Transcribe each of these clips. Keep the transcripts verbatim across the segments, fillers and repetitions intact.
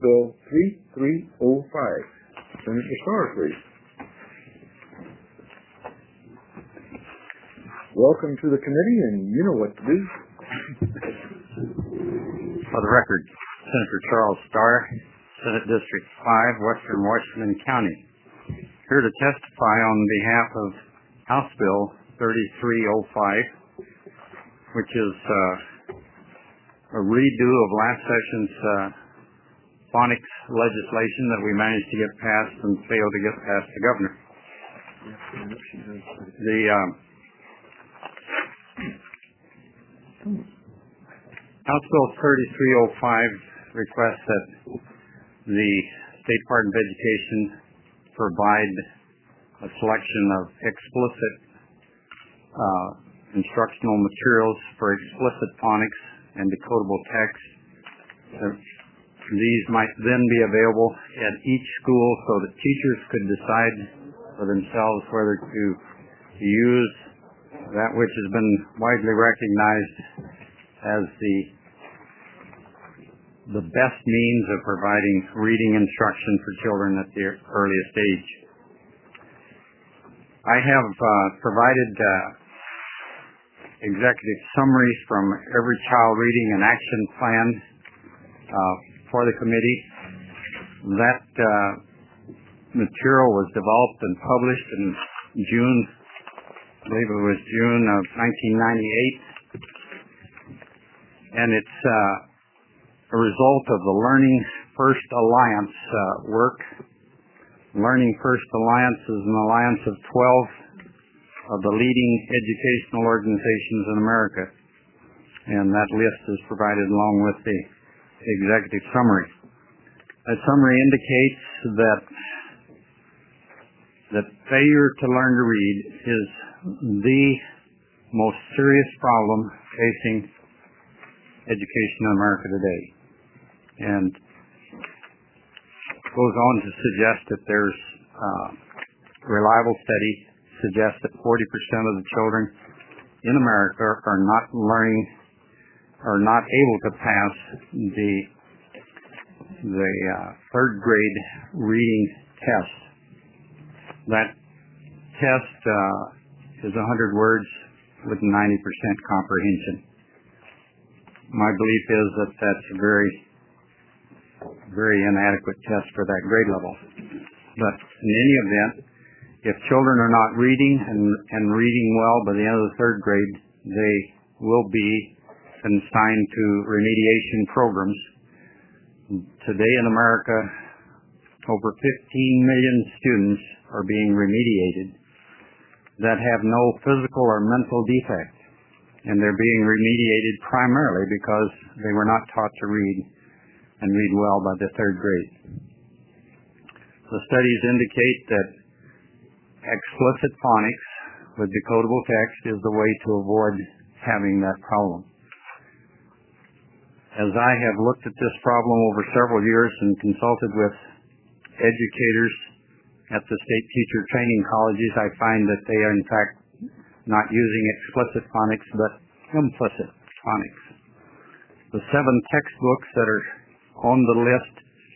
Bill thirty-three oh five. Senator Starr, please. Welcome to the committee, and you know what to do. For the record, Senator Charles Starr, Senate District five, Western Washington County, here to testify on behalf of House Bill thirty-three oh five, which is uh, a redo of last session's uh, phonics legislation that we managed to get passed and failed to get past the governor. The uh, House Bill thirty-three oh five requests that the State Department of Education provide a selection of explicit uh, instructional materials for explicit phonics and decodable text. Uh, these might then be available at each school so that teachers could decide for themselves whether to use that which has been widely recognized as the the best means of providing reading instruction for children at the earliest age. I have uh, provided uh, executive summaries from every child reading and action plan uh, for the committee. That uh, material was developed and published in June, I believe it was June of nineteen ninety-eight, and it's uh, a result of the Learning First Alliance uh, work. Learning First Alliance is an alliance of twelve of the leading educational organizations in America, and that list is provided along with the executive summary. That summary indicates that that failure to learn to read is the most serious problem facing education in America today, and goes on to suggest that there's uh, reliable study suggests that forty percent of the children in America are not learning, are not able to pass the the uh, third grade reading test. That test uh, is one hundred words with ninety percent comprehension. My belief is that that's a very, very inadequate test for that grade level. But in any event, if children are not reading and, and reading well by the end of the third grade, they will be consigned to remediation programs. Today in America, over fifteen million students are being remediated that have no physical or mental defect, and they're being remediated primarily because they were not taught to read and read well by the third grade. The studies indicate that explicit phonics with decodable text is the way to avoid having that problem. As I have looked at this problem over several years and consulted with educators at the state teacher training colleges, I find that they are in fact not using explicit phonics but implicit phonics. The seven textbooks that are on the list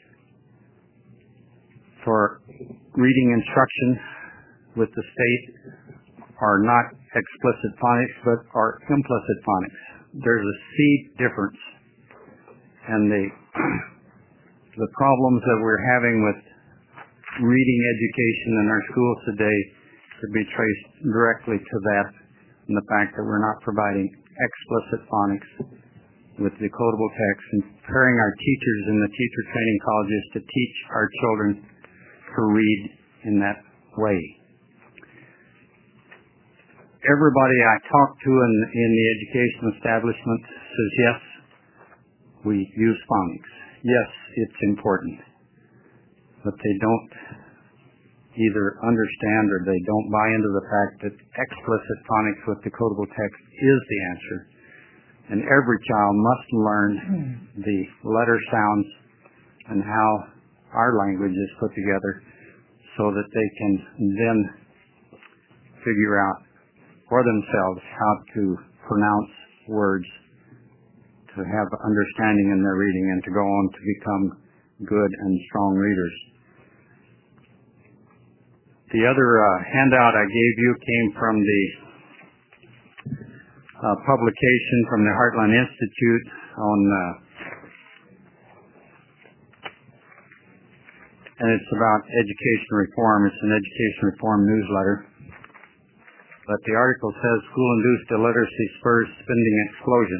for reading instruction with the state are not explicit phonics but are implicit phonics. There's a seed difference, and the the problems that we're having with reading education in our schools today could be traced directly to that, and the fact that we're not providing explicit phonics with decodable text and preparing our teachers in the teacher training colleges to teach our children to read in that way. Everybody I talk to in, in the education establishment says, yes, we use phonics. Yes, it's important. But they don't either understand or they don't buy into the fact that explicit phonics with decodable text is the answer. And every child must learn the letter sounds and how our language is put together so that they can then figure out for themselves how to pronounce words, to have understanding in their reading, and to go on to become good and strong readers. The other uh, handout I gave you came from the uh, publication from the Heartland Institute on, uh, and it's about education reform. It's an education reform newsletter. But the article says school-induced illiteracy spurs spending explosion.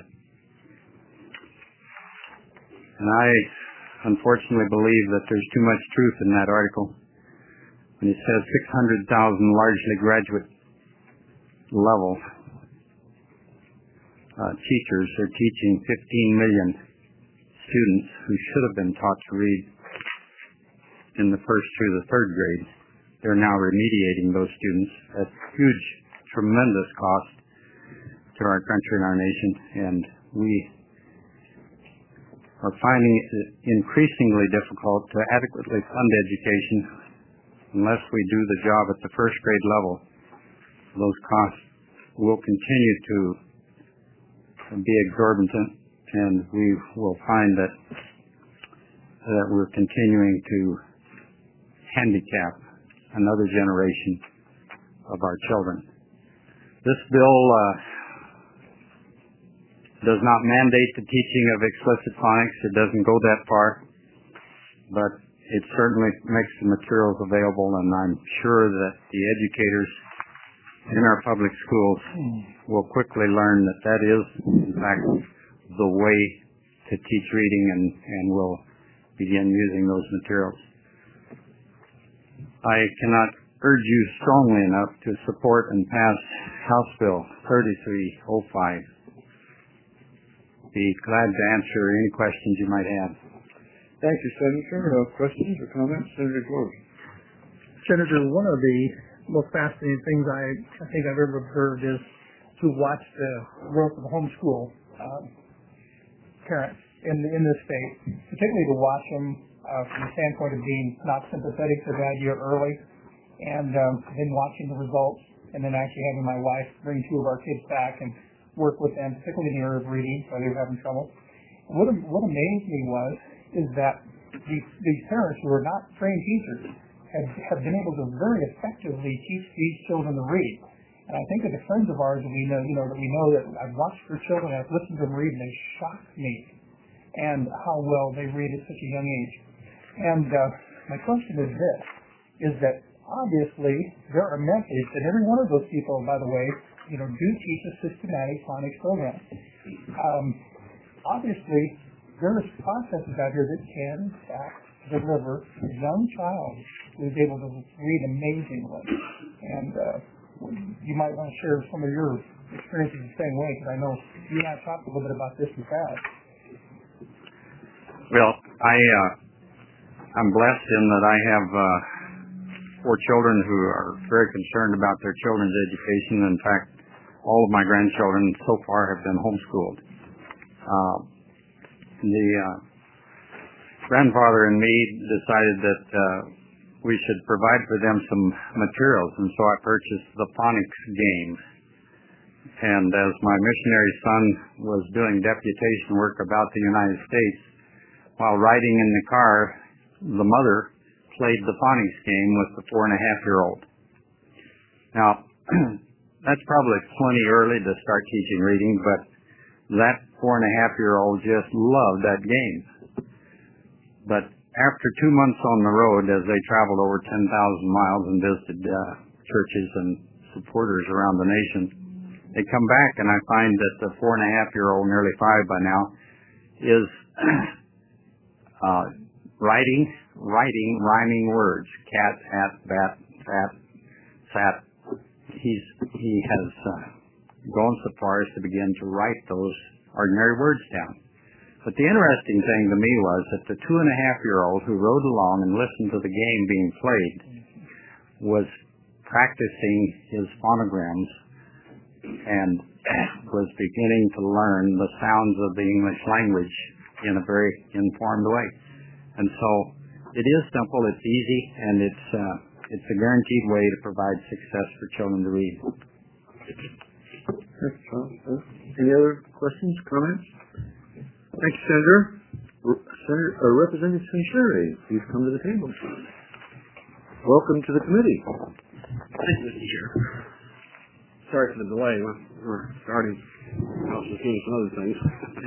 And I unfortunately believe that there's too much truth in that article. When it says six hundred thousand largely graduate level uh, teachers are teaching fifteen million students who should have been taught to read in the first through the third grade. They're now remediating those students at huge, tremendous cost to our country and our nation, and we are finding it increasingly difficult to adequately fund education unless we do the job at the first grade level. Those costs will continue to be exorbitant, and we will find that that we're continuing to handicap another generation of our children. This bill uh, does not mandate the teaching of explicit phonics. It doesn't go that far, but it certainly makes the materials available, and I'm sure that the educators in our public schools will quickly learn that that is, in fact, the way to teach reading, and, and will begin using those materials. I cannot urge you strongly enough to support and pass House Bill thirty-three oh five. Be glad to answer any questions you might have. Thank you, Senator. Uh, questions or comments? Senator Gordon. Senator, one of the most fascinating things I, I think I've ever observed is to watch the growth of homeschool uh, parents in, in this state, particularly to watch them uh, from the standpoint of being not sympathetic to the idea early, and um, then watching the results, and then actually having my wife bring two of our kids back and work with them, particularly in the area of reading, while they were having trouble. And what, what amazed me was is that these, these parents who are not trained teachers have, have been able to very effectively teach these children to read. And I think that the friends of ours that we know, you know, that we know that I've watched their children, I've listened to them read, and they shock me, and how well they read at such a young age. And uh, my question is this, is that obviously there are methods, and every one of those people, by the way, you know, do teach a systematic phonics program. Um, obviously, there's processes out here that can, in fact, deliver a young child who is able to read amazingly. And uh, you might want to share some of your experiences the same way, because I know you and I talked a little bit about this in the past. Well, I, uh, I'm blessed in that I have uh, four children who are very concerned about their children's education. In fact, all of my grandchildren so far have been homeschooled. Uh, the uh, grandfather and me decided that uh, we should provide for them some materials, and so I purchased the phonics game. And as my missionary son was doing deputation work about the United States, while riding in the car, the mother played the phonics game with the four and a half year old. Now, that's probably plenty early to start teaching reading, but that four and a half year old just loved that game. But after two months on the road, as they traveled over ten thousand miles and visited uh, churches and supporters around the nation, they come back, and I find that the four and a half year old, nearly five by now, is uh, writing, writing, rhyming words: cat, hat, bat, fat, sat. He's he has uh, gone so far as to begin to write those ordinary words down. But the interesting thing to me was that the two and a half year old who rode along and listened to the game being played was practicing his phonograms and was beginning to learn the sounds of the English language in a very informed way. And so it is simple, it's easy, and it's uh, it's a guaranteed way to provide success for children to read. Thanks, Charles. Any other questions, comments? Thank you, Senator. Senator, uh, Representative Censuri, please come to the table. Welcome to the committee. Thank you, Mister Chair. Sorry for the delay. We're starting House of Kings and other things.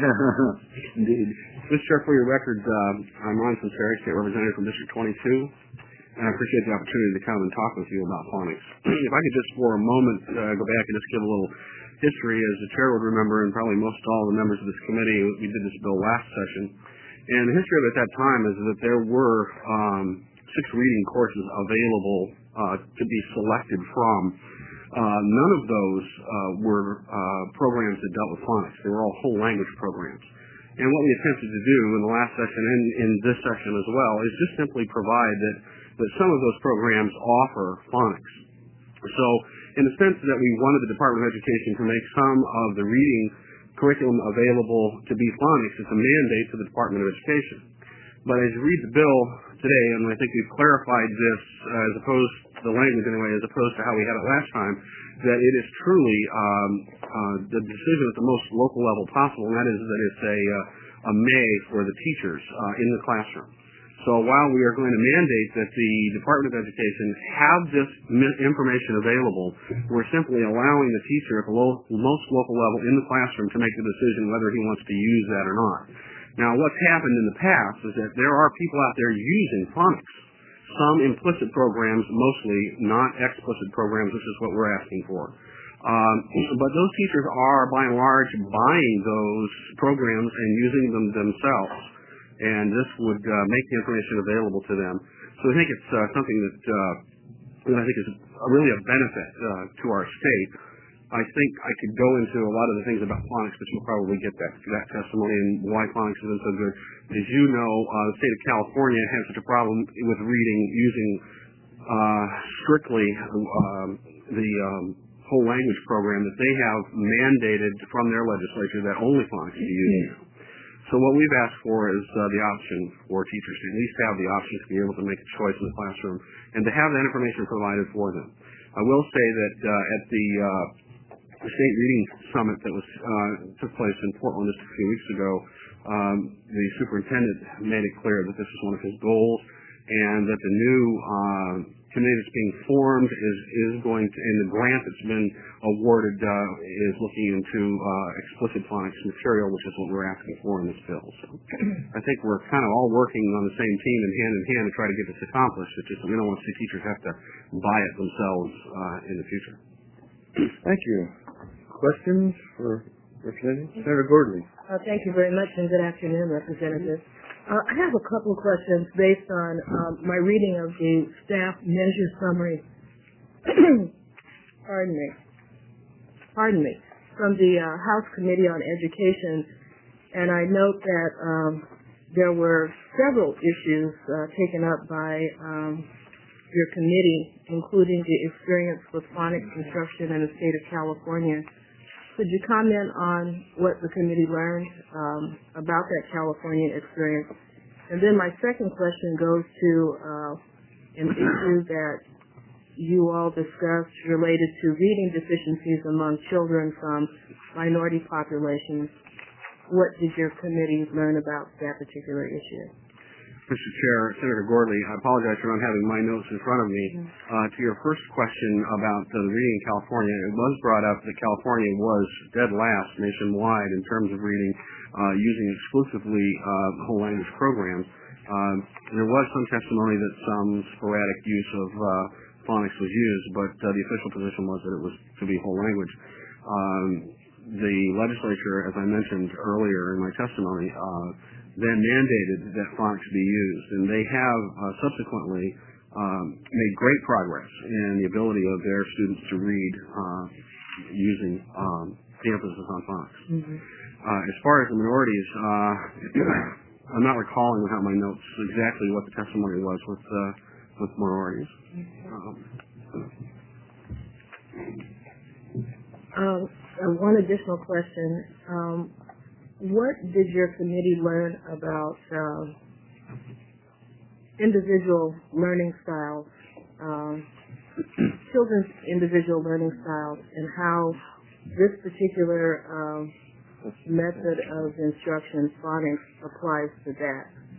Indeed. Mister Chair, for your record, uh, I'm Ron Censuri, State Representative from District twenty-two, and I appreciate the opportunity to come and talk with you about phonics. If I could just for a moment uh, go back and just give a little history, as the Chair would remember, and probably most all the members of this committee, we did this bill last session. And the history of it at that time is that there were um, six reading courses available uh, to be selected from. Uh, none of those uh, were uh, programs that dealt with phonics. They were all whole language programs. And what we attempted to do in the last session and in this session as well is just simply provide that, that some of those programs offer phonics. So in the sense that we wanted the Department of Education to make some of the reading curriculum available to be phonics, it's a mandate to the Department of Education. But as you read the bill today, and I think we've clarified this uh, as opposed the language anyway, as opposed to how we had it last time, that it is truly um, uh, the decision at the most local level possible, and that is that it's a, uh, a may for the teachers uh, in the classroom. So while we are going to mandate that the Department of Education have this information available, we're simply allowing the teacher at the low, most local level in the classroom to make the decision whether he wants to use that or not. Now, what's happened in the past is that there are people out there using phonics. Some implicit programs, mostly not explicit programs, which is what we're asking for. Um, but those teachers are, by and large, buying those programs and using them themselves. And this would uh, make the information available to them. So I think it's uh, something that, uh, that I think is really a benefit uh, to our state. I think I could go into a lot of the things about phonics, but you'll probably get that, that testimony and why phonics has been so good. As you know, uh, the state of California has such a problem with reading using uh, strictly um, the um, whole language program that they have mandated from their legislature that only phonics be used. So what we've asked for is uh, the option for teachers to at least have the option to be able to make a choice in the classroom and to have that information provided for them. I will say that uh, at the uh, The state reading summit that was uh, took place in Portland just a few weeks ago, um, the superintendent made it clear that this is one of his goals, and that the new uh, committee that's being formed is is going to, and the grant that's been awarded uh, is looking into uh, explicit phonics material, which is what we're asking for in this bill. So I think we're kind of all working on the same team and hand in hand to try to get this accomplished. It's just we don't want to see teachers have to buy it themselves uh, in the future. Thank you. Questions for Representative Senator Gordley? Uh, thank you very much, and good afternoon, Representative. Uh, I have a couple of questions based on um, my reading of the staff measure summary. Pardon me. Pardon me. From the uh, House Committee on Education, and I note that um, there were several issues uh, taken up by um, your committee, including the experience with phonics instruction in the state of California. Could you comment on what the committee learned um, about that California experience? And then my second question goes to uh, an issue that you all discussed related to reading deficiencies among children from minority populations. What did your committee learn about that particular issue? Mister Chair, Senator Gordley, I apologize for not having my notes in front of me. Uh, to your first question about uh, the reading in California, it was brought up that California was dead last nationwide in terms of reading uh, using exclusively uh, whole language programs. Uh, there was some testimony that some sporadic use of uh, phonics was used, but uh, the official position was that it was to be whole language. Um, the legislature, as I mentioned earlier in my testimony, uh, then mandated that phonics be used, and they have uh, subsequently um, made great progress in the ability of their students to read uh, using um, the emphasis on phonics. Mm-hmm. Uh, as far as the minorities, uh, I'm not recalling without my notes exactly what the testimony was with uh, with minorities. Um, um, one additional question. Um, What did your committee learn about um, individual learning styles, um, children's individual learning styles, and how this particular um, method of instruction, phonics, applies to that?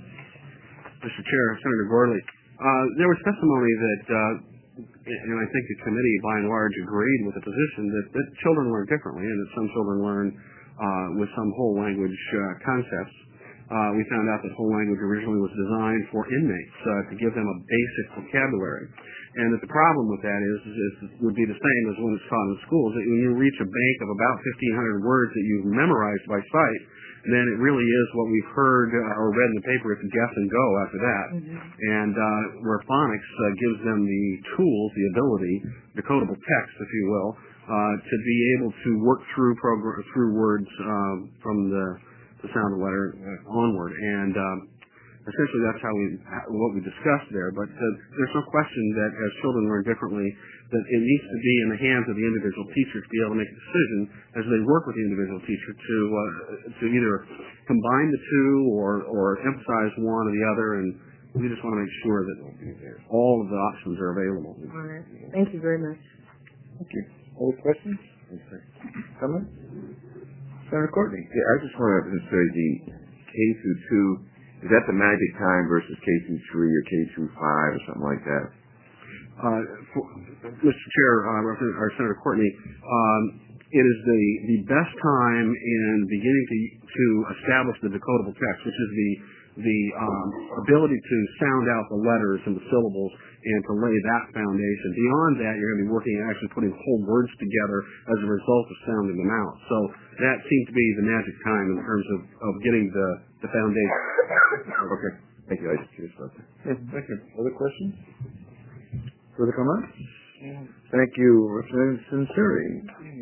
Mister Chair, Senator Gorley, uh, there was testimony that, uh, and I think the committee by and large agreed with the position that, that children learn differently and that some children learn uh, with some whole language uh, concepts. Uh, we found out that whole language originally was designed for inmates uh, to give them a basic vocabulary. And that the problem with that is, is, is would be the same as when it's taught in schools, that when you reach a bank of about fifteen hundred words that you've memorized by sight, then it really is what we've heard uh, or read in the paper, it's guess and go after that. Mm-hmm. And uh, where phonics uh, gives them the tools, the ability, decodable text, if you will, uh, to be able to work through progr- through words uh, from the, the sound of the letter uh, onward. And um, essentially that's how we what we discussed there. But uh, there's no question that as children learn differently, that it needs to be in the hands of the individual teacher to be able to make a decision as they work with the individual teacher to uh, to either combine the two or or emphasize one or the other. And we just want to make sure that all of the options are available. All right. Thank you very much. Thank you. Other questions? Comments? Senator Courtney. Yeah, I just want to say the K through two, is that the magic time versus K through three or K through five or something like that? Uh, for, Mister Chair, uh, Representative, or Senator Courtney, um, it is the, the best time in beginning to to establish the decodable text, which is the the um, ability to sound out the letters and the syllables and to lay that foundation. Beyond that, you're going to be working at actually putting whole words together as a result of sounding them out. So that seems to be the magic time in terms of, of getting the, the foundation. Okay. Thank you. I just curious about that. Yes, thank you. Other questions? Further comments? Thank you, Representative Sinceri.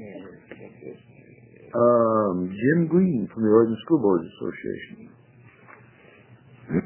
Um, Jim Green from the Oregon School Boards Association. Thank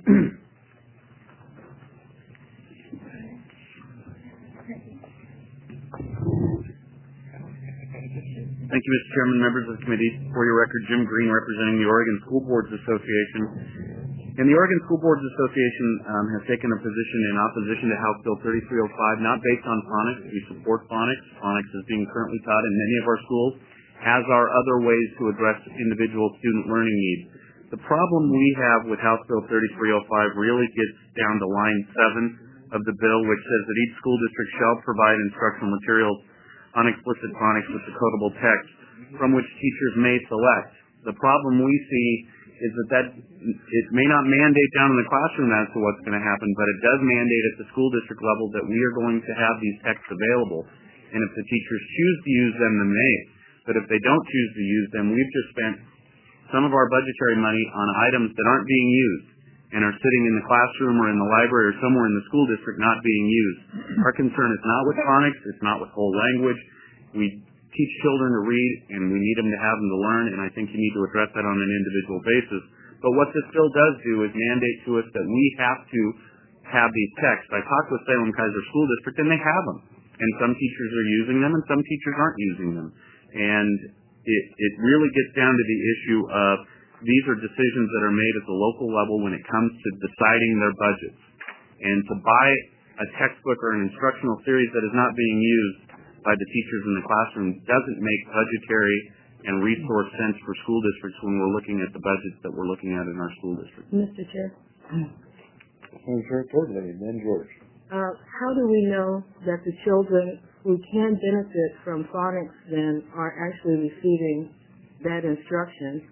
you, Mister Chairman, members of the committee. For your record, Jim Green representing the Oregon School Boards Association. And the Oregon School Boards Association um, has taken a position in opposition to House Bill thirty-three oh five, not based on phonics. We support phonics. Phonics is being currently taught in many of our schools, as are other ways to address individual student learning needs. The problem we have with House Bill thirty-three oh five really gets down to line seven of the bill, which says that each school district shall provide instructional materials on explicit phonics with decodable text from which teachers may select. The problem we see is that, that it may not mandate down in the classroom as to what's going to happen, but it does mandate at the school district level that we are going to have these texts available. And if the teachers choose to use them, then they. But if they don't choose to use them, we've just spent some of our budgetary money on items that aren't being used and are sitting in the classroom or in the library or somewhere in the school district not being used. Our concern is not with phonics, it's not with whole language. We teach children to read and we need them to have them to learn, and I think you need to address that on an individual basis. But what this bill does do is mandate to us that we have to have these texts. I talked with Salem Keizer School District and they have them. And some teachers are using them and some teachers aren't using them. And it, it really gets down to the issue of these are decisions that are made at the local level when it comes to deciding their budgets. And to buy a textbook or an instructional series that is not being used by the teachers in the classroom doesn't make budgetary and resource sense for school districts when we're looking at the budgets that we're looking at in our school districts. Mister Chair. Senator Courtney, then George. Uh, how do we know that the children who can benefit from phonics then are actually receiving that instruction?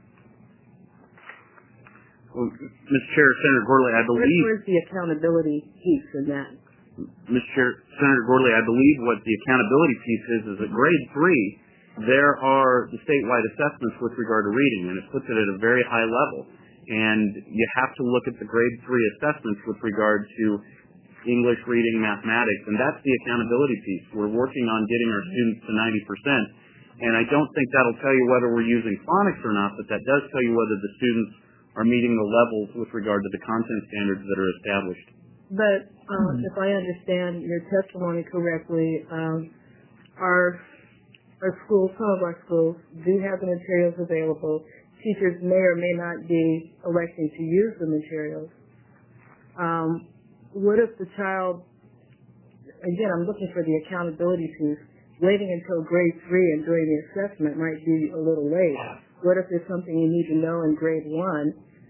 Well, Mister Chair, Senator Gorley, I believe... Where's the accountability piece in that? Mister Chair, Senator Gorley, I believe what the accountability piece is is at grade three, there are the statewide assessments with regard to reading, and it puts it at a very high level. And you have to look at the grade three assessments with regard to English, reading, mathematics, and that's the accountability piece. We're working on getting our students to ninety percent, and I don't think that'll tell you whether we're using phonics or not, but that does tell you whether the students are meeting the levels with regard to the content standards that are established. But um, if I understand your testimony correctly, um, our, our schools, some of our schools do have the materials available. Teachers may or may not be electing to use the materials. Um, what if the child, again, I'm looking for the accountability piece, waiting until grade three and doing the assessment might be a little late. What if there's something you need to know in grade one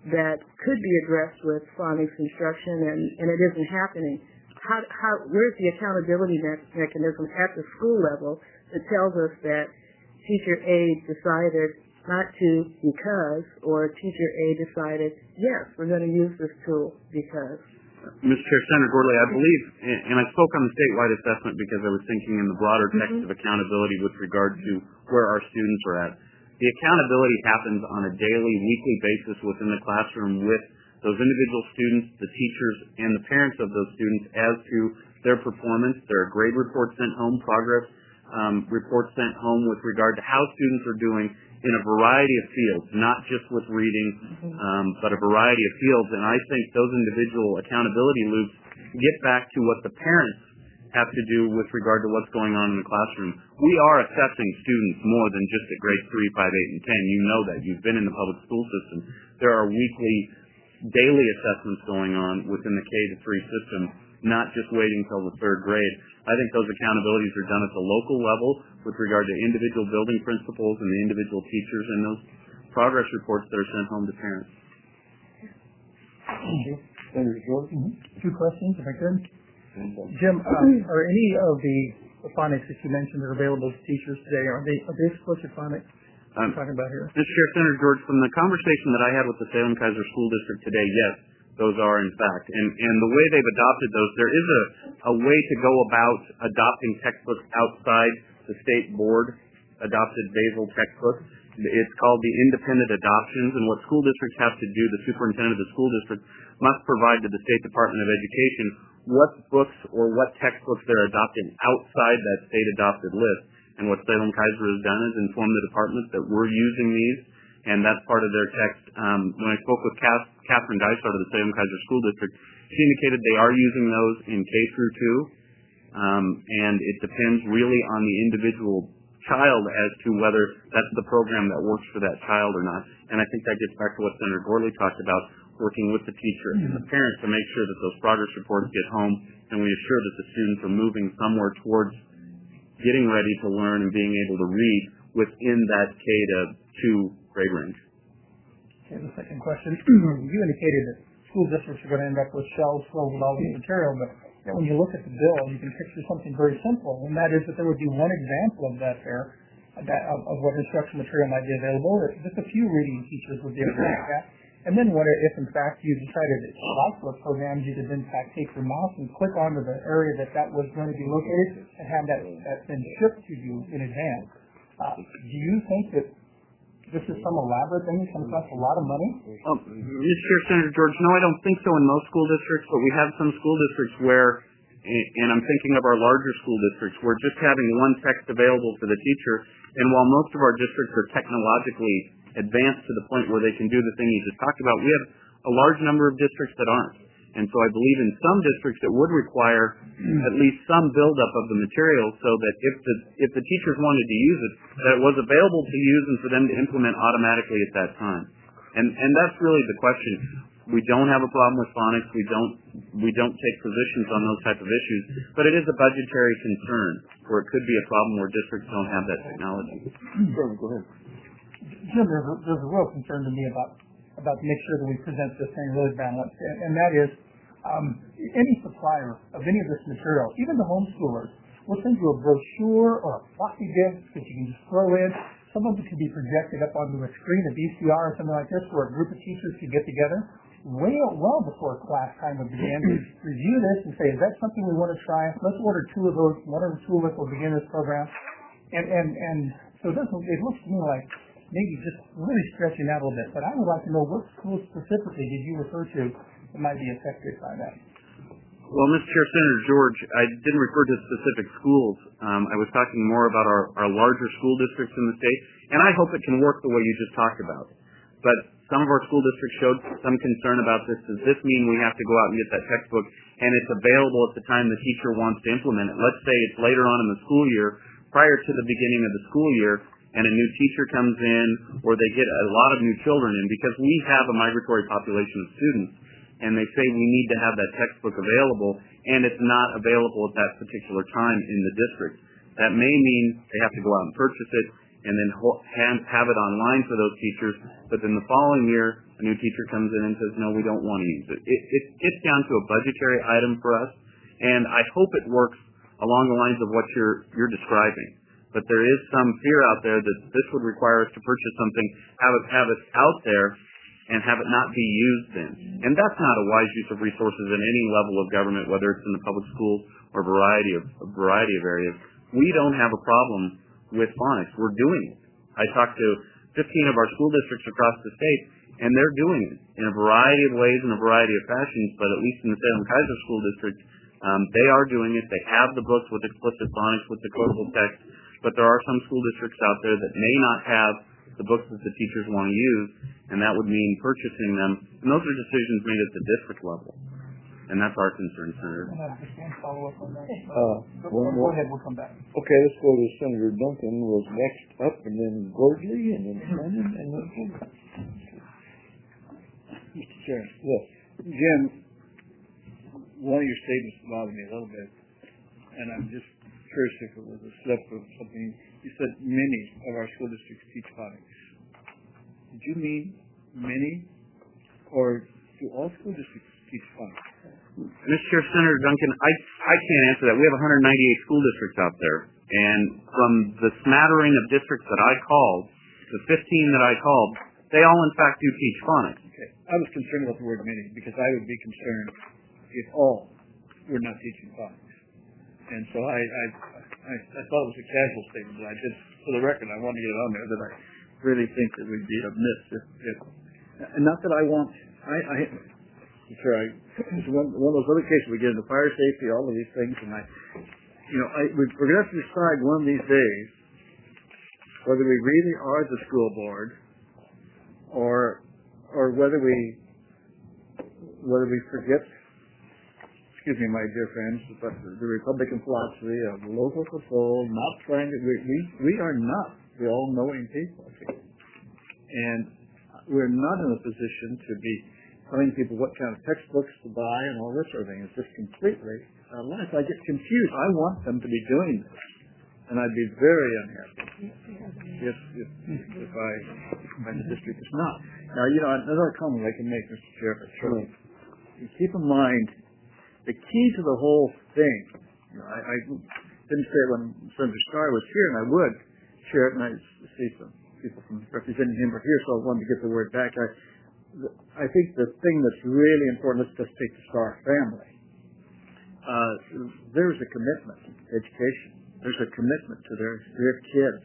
that could be addressed with phonics instruction, and, and it isn't happening. How, how, where's the accountability me- mechanism at the school level that tells us that teacher A decided not to because, or teacher A decided, yes, we're going to use this tool because? Mister Chair, Senator Gordley, I believe, and I spoke on the statewide assessment because I was thinking in the broader text mm-hmm. of accountability with regard to where our students are at. The accountability happens on a daily, weekly basis within the classroom with those individual students, the teachers, and the parents of those students as to their performance. There are grade reports sent home, progress um, reports sent home with regard to how students are doing in a variety of fields, not just with reading, um, but a variety of fields. And I think those individual accountability loops get back to what the parents have to do with regard to what's going on in the classroom. We are assessing students more than just at grades three, five, eight, and ten. You know that. You've been in the public school system. There are weekly, daily assessments going on within the K to three system, not just waiting until the third grade. I think those accountabilities are done at the local level with regard to individual building principals and the individual teachers and those progress reports that are sent home to parents. Thank you. Senator George? Mm-hmm. Two questions, if I could. Jim, um, are any of the, the phonics that you mentioned that are available to teachers today, are they, are they explicit phonics? I'm talking about here. Mister Chair, Senator George, from the conversation that I had with the Salem-Keizer School District today, yes, those are in fact. And, and the way they've adopted those, there is a, a way to go about adopting textbooks outside the state board adopted basal textbooks. It's called the independent adoptions, and what school districts have to do, the superintendent of the school district must provide to the State Department of Education what books or what textbooks they're adopting outside that state adopted list. And what Salem-Keizer has done is inform the department that we're using these, and that's part of their text. Um, when I spoke with Kath, Catherine Dysart of the Salem-Keizer School District, she indicated they are using those in K through two, um, and it depends really on the individual child as to whether that's the program that works for that child or not. And I think that gets back to what Senator Gordley talked about, working with the teacher and the parents to make sure that those progress reports get home, and we assure that the students are moving somewhere towards getting ready to learn and being able to read within that K to two grade range. Okay, the second question. You indicated that school districts are going to end up with shelves filled with all this material, but you know, when you look at the bill, you can picture something very simple, and that is that there would be one example of that there, that, of, of what instructional material might be available. Just a few reading teachers would be able to make that. And then what if, in fact, you decided that like what programs you could, in fact, take your mouse and click onto the area that that was going to be located and have that, that been shipped to you in advance. Uh, do you think that this is some elaborate thing that's going to cost a lot of money? Um, Mister Chair, Senator George, no, I don't think so in most school districts, but we have some school districts where, and I'm thinking of our larger school districts, where just having one text available for the teacher, and while most of our districts are technologically advanced to the point where they can do the thing you just talked about, we have a large number of districts that aren't. And so I believe in some districts it would require at least some buildup of the material so that if the if the teachers wanted to use it, that it was available to use and for them to implement automatically at that time. And and that's really the question. We don't have a problem with phonics. We don't we don't take positions on those type of issues, but it is a budgetary concern where it could be a problem where districts don't have that technology. Sure, go ahead. Jim, there's a, there's a real concern to me about about to make sure that we present this thing really balanced, and, and that is um, any supplier of any of this material, even the homeschoolers, will send you a brochure or a floppy disk that you can just throw in. Some of it could be projected up onto a screen, a V C R or something like this, where a group of teachers could get together way well before class time would begin, review this and say, is that something we want to try? Let's order two of those. One or two of us will begin this program. And and and so it, doesn't, it looks to me like maybe just really stretching out a little bit, but I would like to know what schools specifically did you refer to that might be affected by that? Well, Mister Chair, Senator George, I didn't refer to specific schools. Um, I was talking more about our, our larger school districts in the state, and I hope it can work the way you just talked about. But some of our school districts showed some concern about this. Does this mean we have to go out and get that textbook, and it's available at the time the teacher wants to implement it? Let's say it's later on in the school year, prior to the beginning of the school year, and a new teacher comes in, or they get a lot of new children in, because we have a migratory population of students, and they say we need to have that textbook available, and it's not available at that particular time in the district. That may mean they have to go out and purchase it, and then have it online for those teachers, but then the following year, A new teacher comes in and says, no, we don't want to use it. It, it gets down to a budgetary item for us, and I hope it works along the lines of what you're, you're describing. But there is some fear out there that this would require us to purchase something, have it, have it out there, and have it not be used then. And that's not a wise use of resources in any level of government, whether it's in the public schools or a variety of, a variety of areas. We don't have a problem with phonics. We're doing it. I talked to fifteen of our school districts across the state, and they're doing it in a variety of ways, in a variety of fashions, but at least in the Salem Kaiser School District, um, they are doing it. They have the books with explicit phonics, with the codable text, but there are some school districts out there that may not have the books that the teachers want to use, and that would mean purchasing them. And those are decisions made at the district level. And that's our concern, Senator. Follow up on that. Uh, go, one go more. ahead, we'll come back. Okay, let's go to Senator Duncan was next up, and then Gordley, and then Shannon, and then Mister Chairman. Yes. Jim, one of your statements bothered me a little bit, and I'm just curious if it was a slip of something. You said many of our school districts teach phonics. Did you mean many, or do all school districts teach phonics? Mister Chair, Senator Duncan, I, I can't answer that. We have one hundred ninety-eight school districts out there, and from the smattering of districts that I called, the fifteen that I called, they all in fact do teach phonics. Okay. I was concerned about the word many because I would be concerned if all were not teaching phonics. And so I, I, I, I thought it was a casual statement, but I did, for the record, I wanted to get it on there that I really think that we'd be amiss if, if and not that I want, I, I, sure, I, it's one, one of those other cases we get into fire safety, all of these things, and I, you know, I, we're going to have to decide one of these days whether we really are the school board, or, or whether we, whether we forget, excuse me, my dear friends, but the Republican philosophy of local control, not trying to, we, we, we are not the all-knowing people. And we're not in a position to be telling people what kind of textbooks to buy and all this sort of thing. It's just completely, unless I get confused, I want them to be doing this. And I'd be very unhappy if, if, if I, if the district is not. Now, you know, another comment I can make, Mister Chair, sure. Keep in mind, the key to the whole thing, you know, I, I didn't say it when Senator Starr was here, and I would share it, and I see some people from representing him are here, so I wanted to get the word back. I, I think the thing that's really important, let's just take the Starr family. Uh, there's a commitment to education. There's a commitment to their, their kids.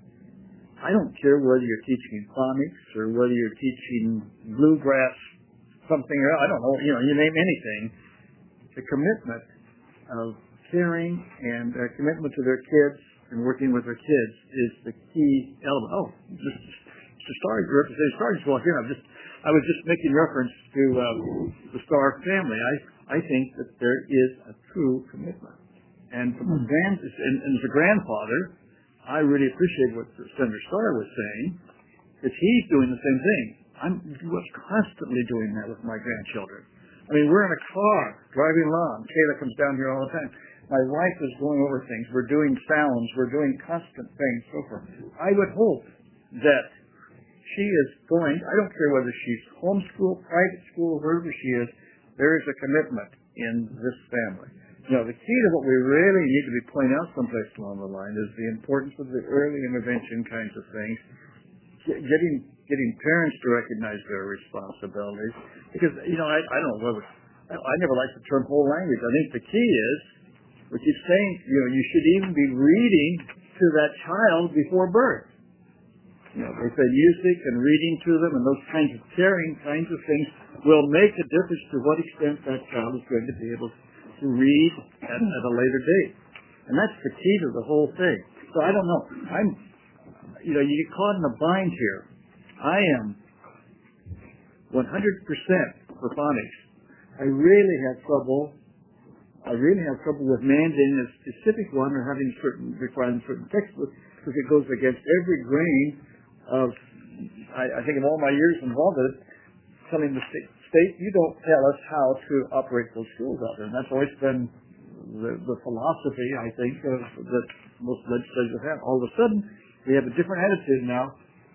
I don't care whether you're teaching phonics or whether you're teaching bluegrass, something, or I don't know, you know, you name anything. The commitment of caring and a commitment to their kids and working with their kids is the key element. Oh, Mister Starr, Representative Starr just walked in. I'm just, I was just making reference to uh, the Starr family. I, I think that there is a true commitment. And from a grand, and, and as a grandfather, I really appreciate what Senator Starr was saying, that he's doing the same thing. I'm was constantly doing that with my grandchildren. I mean, we're in a car driving along. Kayla comes down here all the time. My wife is going over things. We're doing sounds. We're doing constant things, so forth. I would hope that she is going, I don't care whether she's homeschool, private school, wherever she is, there is a commitment in this family. You know, the key to what we really need to be pointing out someplace along the line is the importance of the early intervention kinds of things, getting getting parents to recognize their responsibilities. Because, you know, I, I don't know whether, I, I never liked the term whole language. I think the key is, what you're saying, you know, you should even be reading to that child before birth. You know, they say music and reading to them and those kinds of caring kinds of things will make a difference to what extent that child is going to be able to read at, at a later date. And that's the key to the whole thing. So I don't know. I'm, you know, you get caught in a bind here. I am one hundred percent for phonics. I really have trouble, I really have trouble with mandating a specific one or having certain, requiring certain textbooks because it goes against every grain of, I, I think in all my years involved in it, telling the state, state, you don't tell us how to operate those schools out there. And that's always been the, the philosophy, I think, of, that most legislators have. All of a sudden, we have a different attitude now.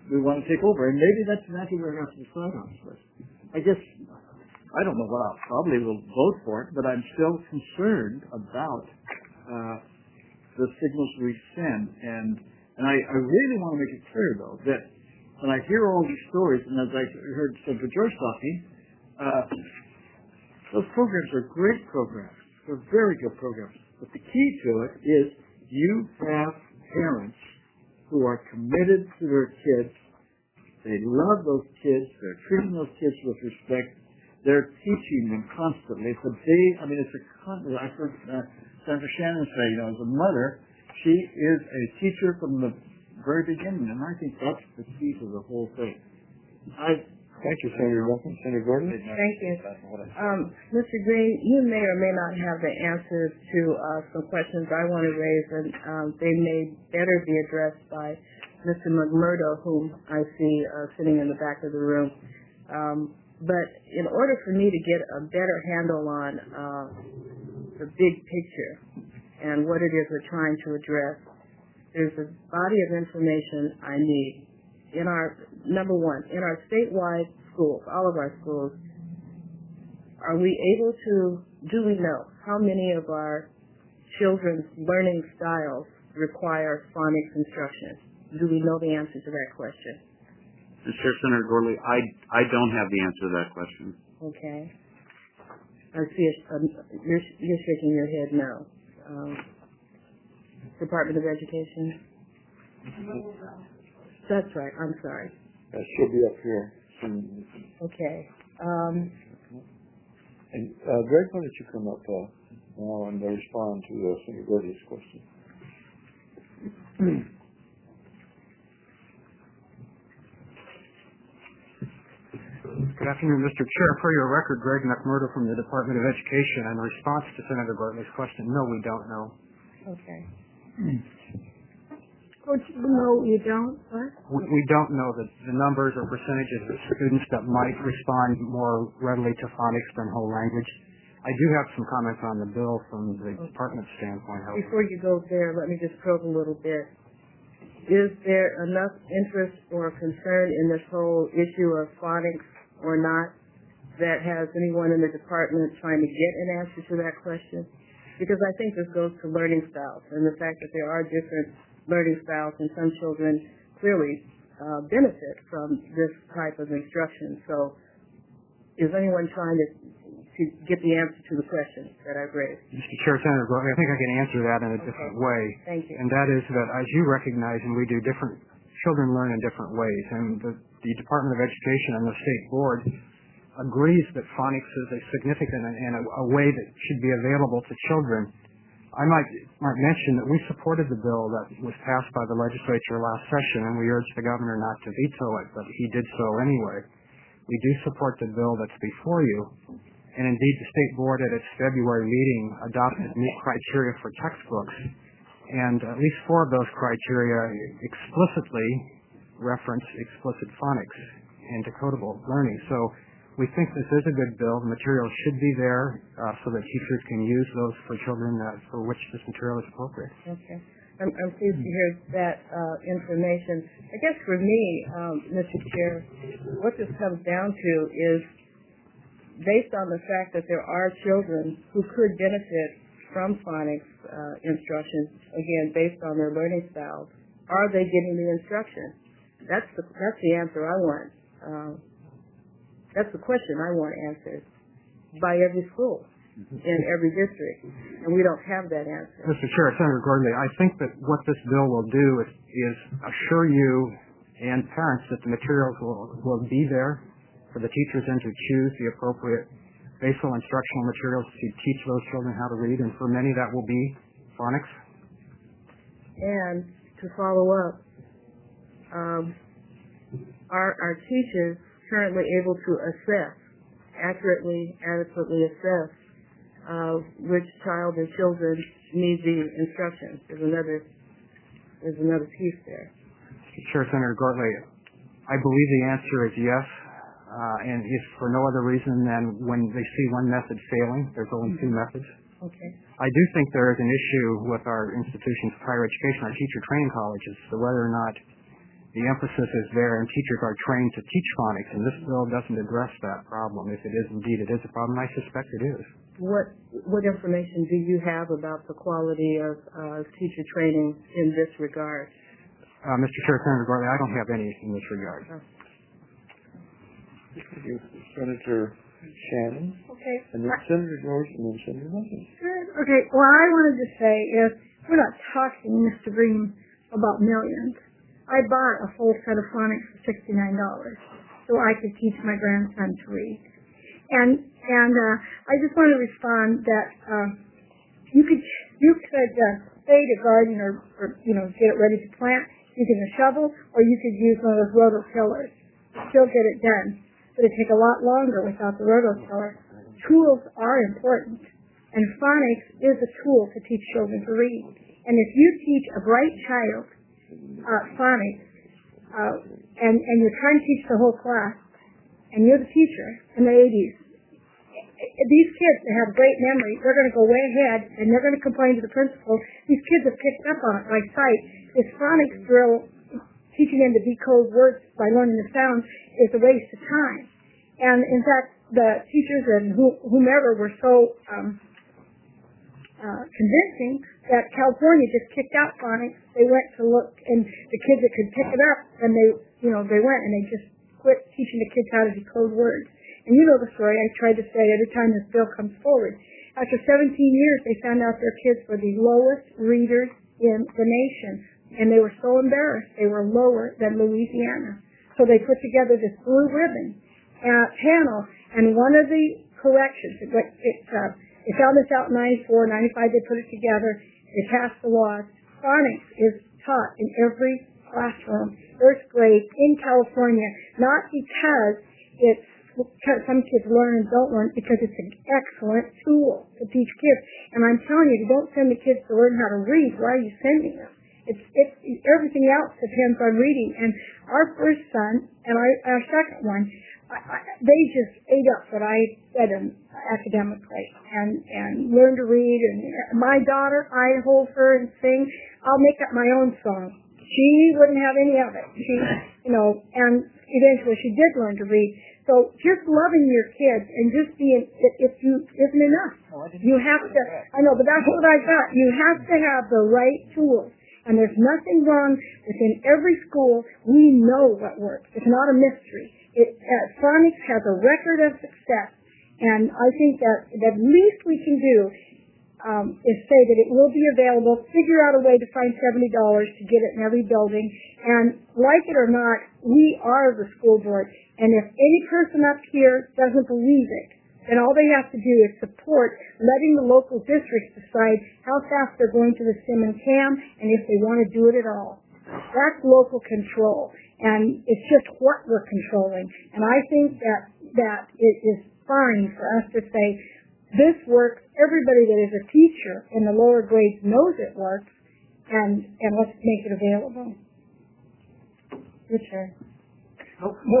we want to take over. And maybe that's exactly where it has to decide on. But I guess, I don't know what I'll probably will vote for it, but I'm still concerned about uh, the signals we send. And and I, I really want to make it clear, though, that when I hear all these stories, and as I heard Senator George talking, uh, those programs are great programs. They're very good programs. But the key to it is you have parents who are committed to their kids. They love those kids. They're treating those kids with respect. They're teaching them constantly. It's a big, I mean, it's a constant. I've heard uh, Senator Shannon say, you know, as a mother, she is a teacher from the very beginning, and I think that's the key to the whole thing. I Thank you, Senator Wilson. Senator Gordon? Thank you. Um, Mister Green, you may or may not have the answers to uh, some questions I want to raise, and um, they may better be addressed by Mister McMurdo, whom I see uh, sitting in the back of the room. Um, but in order for me to get a better handle on uh, the big picture and what it is we're trying to address, there's a body of information I need. In our, number one, in our statewide schools, all of our schools, are we able to, do we know how many of our children's learning styles require phonics instruction? Do we know the answer to that question? Mister Chair, Senator Gordley, I, I don't have the answer to that question. Okay. I see it, um, you're, you're shaking your head no. Um, Department of Education? That's right. I'm sorry. That should be up here. soon. Okay. Um, And uh, Greg, why don't you come up uh, now and uh, respond to uh, Senator Gordon's question? Good afternoon, Mister Chair. For your record, Greg McMurdo from the Department of Education. In response to Senator Gordon's question, no, we don't know. okay. Coach, no, you don't? What? We, we don't know the, the numbers or percentages of students that might respond more readily to phonics than whole language. I do have some comments on the bill from the okay. department's standpoint. However. Before you go there, let me just probe a little bit. Is there enough interest or concern in this whole issue of phonics or not that has anyone in the department trying to get an answer to that question? Because I think this goes to learning styles and the fact that there are different learning styles, and some children clearly uh, benefit from this type of instruction. So is anyone trying to, to get the answer to the question that I've raised? Mister Chair, Senator Gordon, I think I can answer that in a okay. different way. Thank you. And that is that, as you recognize, and we do, different children learn in different ways. And the, the Department of Education and the state board agrees that phonics is a significant and a, a way that should be available to children. I might, might mention that we supported the bill that was passed by the legislature last session, and we urged the governor not to veto it, but he did so anyway. We do support the bill that's before you, and indeed the state board at its February meeting adopted new criteria for textbooks, and at least four of those criteria explicitly reference explicit phonics and decodable learning. So we think this is a good bill. The material should be there uh, so that teachers can use those for children that, for which this material is appropriate. Okay. I'm, I'm pleased to hear that uh, information. I guess for me, um, Mister Chair, what this comes down to is based on the fact that there are children who could benefit from phonics uh, instruction, again, based on their learning styles, are they getting the instruction? That's the, that's the answer I want. Uh, That's the question I want answered by every school in every district, and we don't have that answer. Mister Chair, Senator Gordon, I think that what this bill will do is, is assure you and parents that the materials will, will be there for the teachers then to choose the appropriate basal instructional materials to teach those children how to read, and for many that will be phonics. And to follow up, um, our, our teachers currently able to assess, accurately, adequately assess uh, which child or children need the instruction. There's another, there's another piece there. Sure, Senator Gortley. I believe the answer is yes, uh, and if for no other reason than when they see one method failing, there's only two methods. Okay. I do think there is an issue with our institutions of higher education, our teacher training colleges, so whether or not the emphasis is there and teachers are trained to teach phonics, and this bill doesn't address that problem. If it is indeed it is a problem, I suspect it is. What what information do you have about the quality of uh, teacher training in this regard? Uh, Mister Chair, Senator Bartley, I don't have any in this regard. Oh. Senator Shannon. Okay. And then Senator George and then Senator Wilson. Okay, what I wanted to say is we're not talking, Mister Green, about millions. I bought a full set of phonics for sixty-nine dollars so I could teach my grandson to read. And and uh, I just want to respond that uh, you could you could uh, spade a garden or, or you know get it ready to plant using a shovel, or you could use one of those rototillers. Still get it done, but it take a lot longer without the rototiller. Tools are important, and phonics is a tool to teach children to read. And if you teach a bright child uh, phonics, uh, and and you're trying to teach the whole class, and you're the teacher in the eighties, these kids that have great memory, they're going to go way ahead, and they're going to complain to the principal. These kids have picked up on it by sight. This phonics drill, teaching them to decode words by learning the sounds, is a waste of time. And in fact, the teachers and whomever were so um, uh, convincing that California just kicked out phonics. They went to look, and the kids that could pick it up, and they, you know, they went and they just quit teaching the kids how to decode words. And you know the story. I tried to say every time this bill comes forward. After seventeen years, they found out their kids were the lowest readers in the nation, and they were so embarrassed. They were lower than Louisiana. So they put together this blue ribbon uh, panel, and one of the corrections, it, it, uh, they found this out in ninety-four, ninety-five, they put it together, they passed the law. Phonics is taught in every classroom, first grade in California, not because it's because some kids learn and don't learn, because it's an excellent tool to teach kids. And I'm telling you, you don't send the kids to learn how to read. Why are you sending them? It's, it's everything else depends on reading. And our first son and our, our second one, I, I, they just ate up what I said them academically and and learned to read. And my daughter, I hold her and sing. I'll make up my own song. She wouldn't have any of it. She, you know, and eventually she did learn to read. So just loving your kids and just being, if you, isn't enough. You have to, I know, but that's what I got. You have to have the right tools. And there's nothing wrong within every school. We know what works. It's not a mystery. It, uh, phonics has a record of success. And I think that the least we can do um, is say that it will be available, figure out a way to find seventy dollars to get it in every building. And like it or not, we are the school board. And if any person up here doesn't believe it, then all they have to do is support letting the local districts decide how fast they're going to the sim and cam and if they want to do it at all. That's local control. And it's just what we're controlling. And I think that, that it is fine for us to say, this works. Everybody that is a teacher in the lower grades knows it works, and, and let's make it available. Your turn. Oh, no,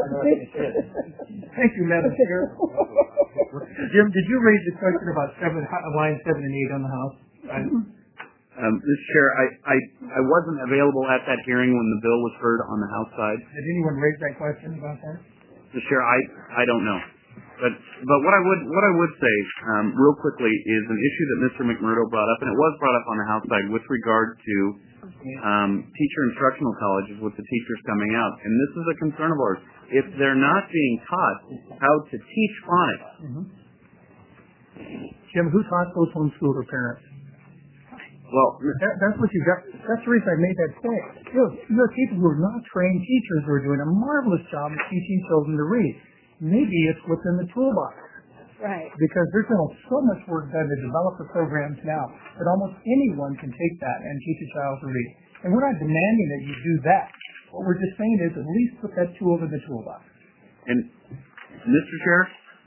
thank you, Madam Chair. Jim, did you raise the question about seven, line seven and eight on the House? I, um, Mister Chair, I, I, I wasn't available at that hearing when the bill was heard on the House side. Did anyone raise that question about that? Mister Chair, I, I don't know. But but what I would what I would say um, real quickly is an issue that Mister McMurdo brought up, and it was brought up on the House side with regard to um, teacher instructional colleges with the teachers coming out. And this is a concern of ours. If they're not being taught how to teach phonics. Mm-hmm. Jim, who taught those homeschooled parents? Well, that, that's what you got. That's the reason I made that point. Look, you have people who are not trained teachers who are doing a marvelous job of teaching children to read. Maybe it's within the toolbox. Right. Because there's been so much work done to develop the programs now that almost anyone can take that and teach a child to read. And we're not demanding that you do that. What we're just saying is at least put that tool in the toolbox. And Mister Chair,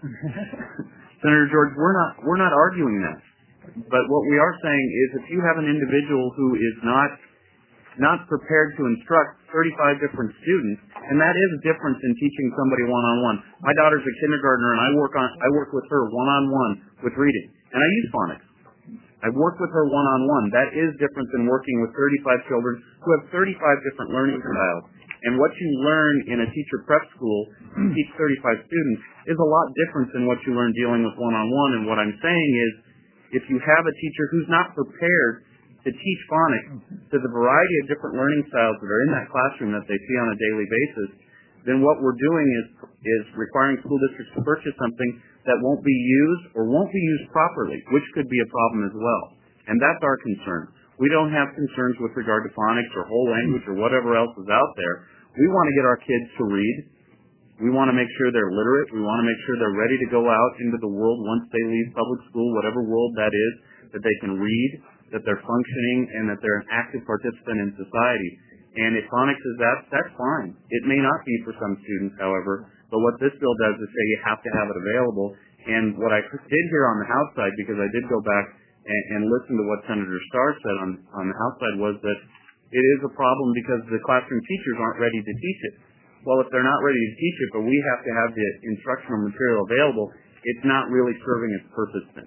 Senator George, we're not we're not arguing that. But what we are saying is if you have an individual who is not not prepared to instruct thirty-five different students, and that is different than teaching somebody one-on-one. My daughter's a kindergartner, and I work on I work with her one-on-one with reading, and I use phonics. I work with her one-on-one. That is different than working with thirty-five children who have thirty-five different learning styles. And what you learn in a teacher prep school to teach thirty-five students is a lot different than what you learn dealing with one-on-one. And what I'm saying is, if you have a teacher who's not prepared to teach phonics to the variety of different learning styles that are in that classroom that they see on a daily basis, then what we're doing is is requiring school districts to purchase something that won't be used or won't be used properly, which could be a problem as well. And that's our concern. We don't have concerns with regard to phonics or whole language or whatever else is out there. We want to get our kids to read. We want to make sure they're literate. We want to make sure they're ready to go out into the world once they leave public school, whatever world that is, that they can read, that they're functioning, and that they're an active participant in society. And if phonics is that, that's fine. It may not be for some students, however, but what this bill does is say you have to have it available. And what I did hear on the House side, because I did go back and, and listen to what Senator Starr said on, on the House side, was that it is a problem because the classroom teachers aren't ready to teach it. Well, if they're not ready to teach it, but we have to have the instructional material available, it's not really serving its purpose then.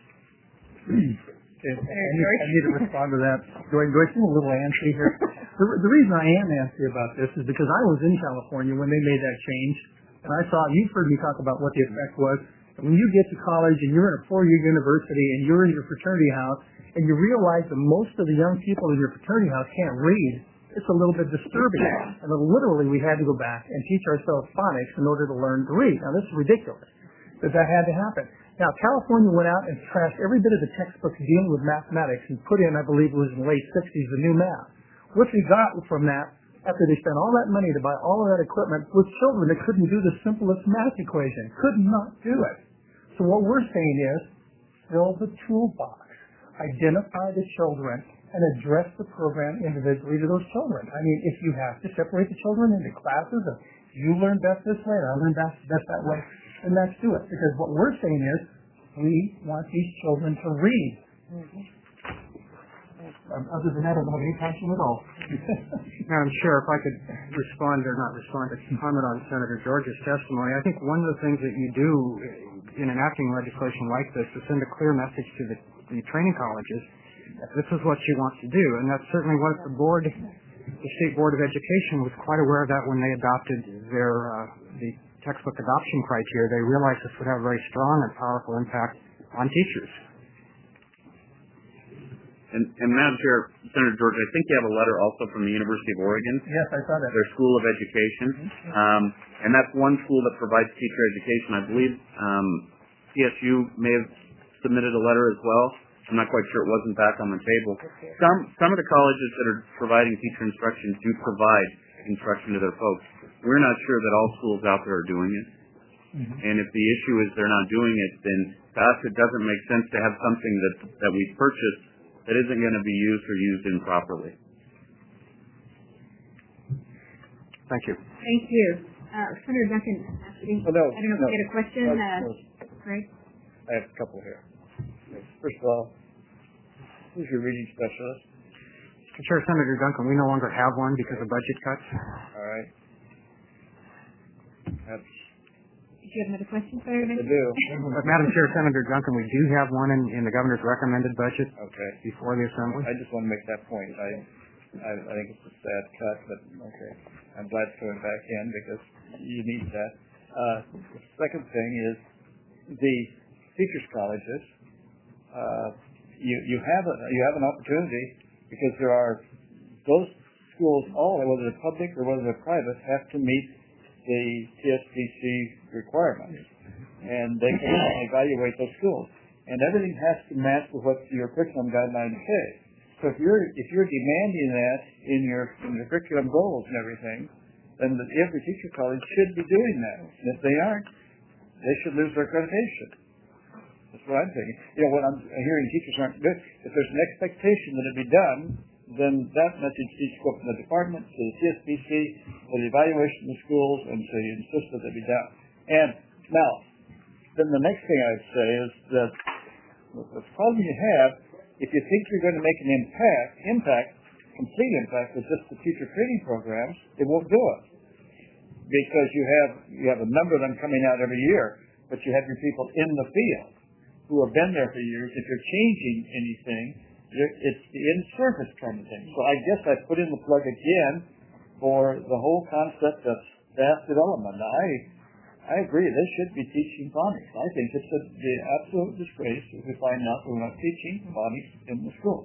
Okay, I, need, I need to respond to that. Do I, do I seem a little antsy here? The, the reason I am antsy about this is because I was in California when they made that change, and I saw, you've heard me talk about what the effect was. When you get to college and you're in a four-year university and you're in your fraternity house and you realize that most of the young people in your fraternity house can't read, it's a little bit disturbing. And then literally we had to go back and teach ourselves phonics in order to learn to read. Now this is ridiculous, but that had to happen. Now California went out and trashed every bit of the textbooks dealing with mathematics and put in, I believe it was in the late sixties, the new math. What we got from that, after they spent all that money to buy all of that equipment, was children that couldn't do the simplest math equation, could not do it. So what we're saying is, fill the toolbox, identify the children, and address the program individually to those children. I mean, if you have to separate the children into classes, and you learn best this way, and I learn best, best that way, then let's do it. Because what we're saying is, we want these children to read. Mm-hmm. Um, other than that, I don't have any passion at all. Madam Chair, if I could respond or not respond to comment on Senator George's testimony, I think one of the things that you do in enacting legislation like this is send a clear message to the, the training colleges that this is what you want to do, and that's certainly what the board, the State Board of Education, was quite aware of that when they adopted their uh, the textbook adoption criteria. They realized this would have a very strong and powerful impact on teachers. And, and Madam Chair, Senator George, I think you have a letter also from the University of Oregon. Yes, I saw that. Their School of Education. Um, and that's one school that provides teacher education. I believe um, C S U may have submitted a letter as well. I'm not quite sure. It wasn't back on the table. Some some of the colleges that are providing teacher instruction do provide instruction to their folks. We're not sure that all schools out there are doing it. Mm-hmm. And if the issue is they're not doing it, then to us it doesn't make sense to have something that that we purchase that isn't going to be used or used improperly. Thank you. Thank you. Uh, Senator Duncan, oh, no, I don't know if no, you had a question. No, uh, no. Right? I have a couple here. First of all, who's your reading specialist? Mister Chair, Senator Duncan, we no longer have one because of budget cuts. All right. That's Do you have another question, Senator Duncan? I do. But Madam Chair, Senator Duncan, we do have one in, in the governor's recommended budget. Okay. Before the assembly. I just want to make that point. I, I, I think it's a sad cut, but okay. I'm glad it's going back in because you need that. Uh, the second thing is the teachers' colleges. Uh, you you have a you have an opportunity because there are those schools, all whether they're public or whether they're private, have to meet the T S B C requirements, and they can evaluate those schools, and everything has to match with what your curriculum guidelines say. So if you're if you're demanding that in your in your curriculum goals and everything, then the, every teacher college should be doing that. And if they aren't, they should lose their accreditation. That's what I'm thinking. You know, when I'm hearing teachers aren't good, if there's an expectation that it be done, then that message needs to go from the department to the T S B C, for the evaluation of the schools, and to insist that it be done. And now, then the next thing I'd say is that the problem you have, if you think you're going to make an impact, impact, complete impact with just the teacher training programs, it won't do it. Because you have you have a number of them coming out every year, but you have your people in the field who have been there for years. If you're changing anything, it's the in-service kind of thing. So I guess I put in the plug again for the whole concept of staff development. I I agree. They should be teaching phonics. I think it's a, the absolute disgrace if we find out we're not teaching phonics in the school.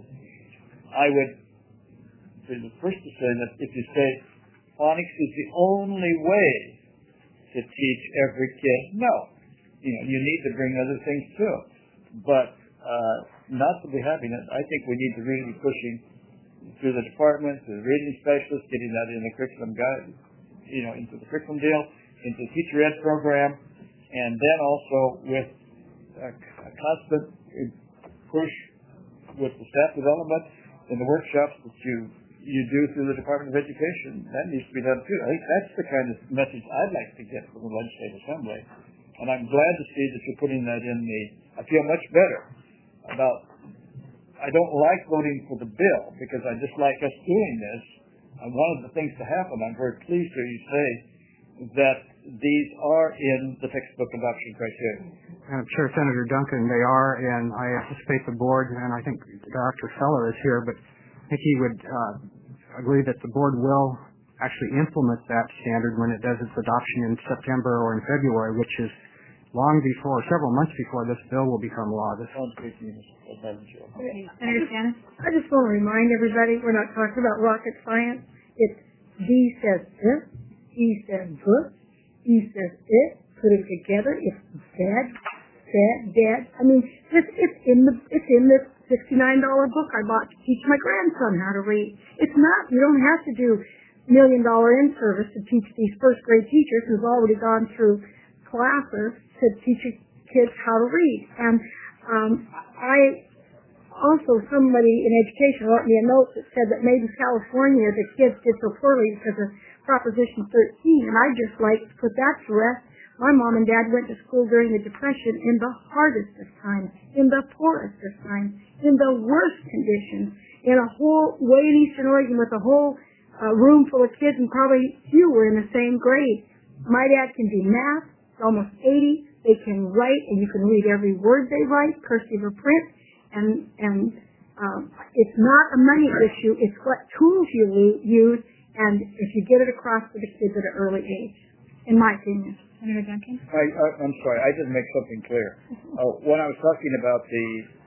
I would be the first to say that if you say phonics is the only way to teach every kid, no. You know, you need to bring other things too. But uh, not to be having it, I think we need to really be pushing through the department, through the reading specialists, getting that in the curriculum guide, you know, into the curriculum deal, into the teacher ed program, and then also with a, a constant push with the staff development and the workshops that you you do through the Department of Education. That needs to be done too. I think that's the kind of message I'd like to get from the Legislative Assembly, and I'm glad to see that you're putting that in the. I feel much better about. I don't like voting for the bill because I just like us doing this. I wanted the things to happen. I'm very pleased to you say that these are in the textbook adoption criteria. I'm sure Senator Duncan, they are, and I anticipate the board, and I think Doctor Feller is here, but I think he would uh, agree that the board will actually implement that standard when it does its adoption in September or in February, which is long before, several months before this bill will become law. This sounds good to me, Madam Chair. Okay. Senator Shannon? I just want to remind everybody we're not talking about rocket science. It's D says this, E says this, E says it, put it together, it's dad, dad, dad. I mean, this, it's in the it's in this sixty-nine dollar book I bought to teach my grandson how to read. It's not, you don't have to do million dollar in service to teach these first grade teachers who've already gone through classes to teach kids how to read. And um, I also, somebody in education wrote me a note that said that maybe California, the kids did so poorly because of Proposition thirteen, and I just like to put that to rest. My mom and dad went to school during the Depression in the hardest of times, in the poorest of times, in the worst conditions, in a whole, way in Eastern Oregon with a whole uh, room full of kids, and probably few were in the same grade. My dad can do math, he's almost eighty, they can write, and you can read every word they write, cursive or print, and, and um, it's not a money issue, it's what tools you use, and if you get it across to the kids at an early age, in my opinion. Senator Duncan? I, I, I'm sorry, I didn't make something clear. Uh, when I was talking about the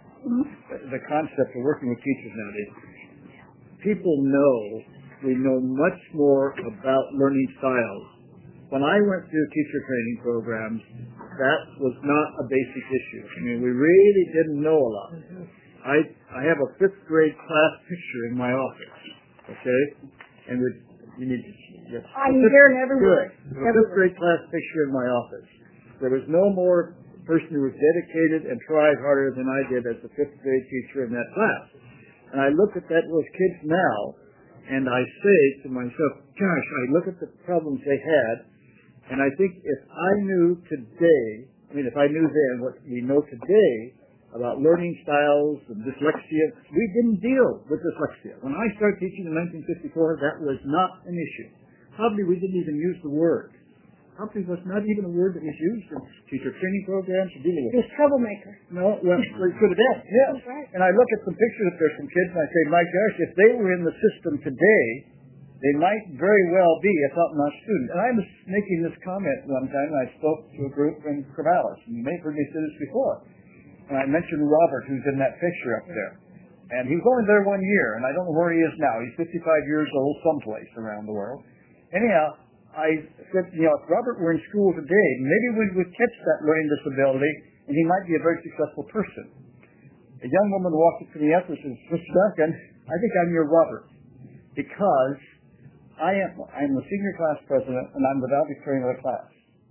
the concept of working with teachers nowadays, people know, we know much more about learning styles. When I went through teacher training programs, that was not a basic issue. I mean, we really didn't know a lot. I, I have a fifth grade class picture in my office, okay? And we, you need to, yes. I'm here and everywhere. Good. A fifth grade class picture in my office. There was no more person who was dedicated and tried harder than I did as a fifth grade teacher in that class. And I look at that those kids now, and I say to myself, gosh, I look at the problems they had, and I think if I knew today, I mean, if I knew then what we know today about learning styles and dyslexia, we didn't deal with dyslexia. When I started teaching in nineteen fifty-four, that was not an issue. Probably we didn't even use the word. Probably was not even a word that was used in teacher training programs to deal with it. Just troublemaker. No, well, it could have been, yes. Right. And I look at some pictures of there's some kids, and I say, my gosh, if they were in the system today, they might very well be a top-notch student. And I was making this comment one time, and I spoke to a group in Corvallis, and you may have heard me say this before. And I mentioned Robert, who's in that picture up there. And he was only there one year, and I don't know where he is now. He's fifty-five years old someplace around the world. Anyhow, I said, you know, if Robert were in school today, maybe we would catch that learning disability, and he might be a very successful person. A young woman walked up to me after and said, Mister Duncan, I think I'm your Robert, because I am I'm the senior class president, and I'm the valedictorian of the class.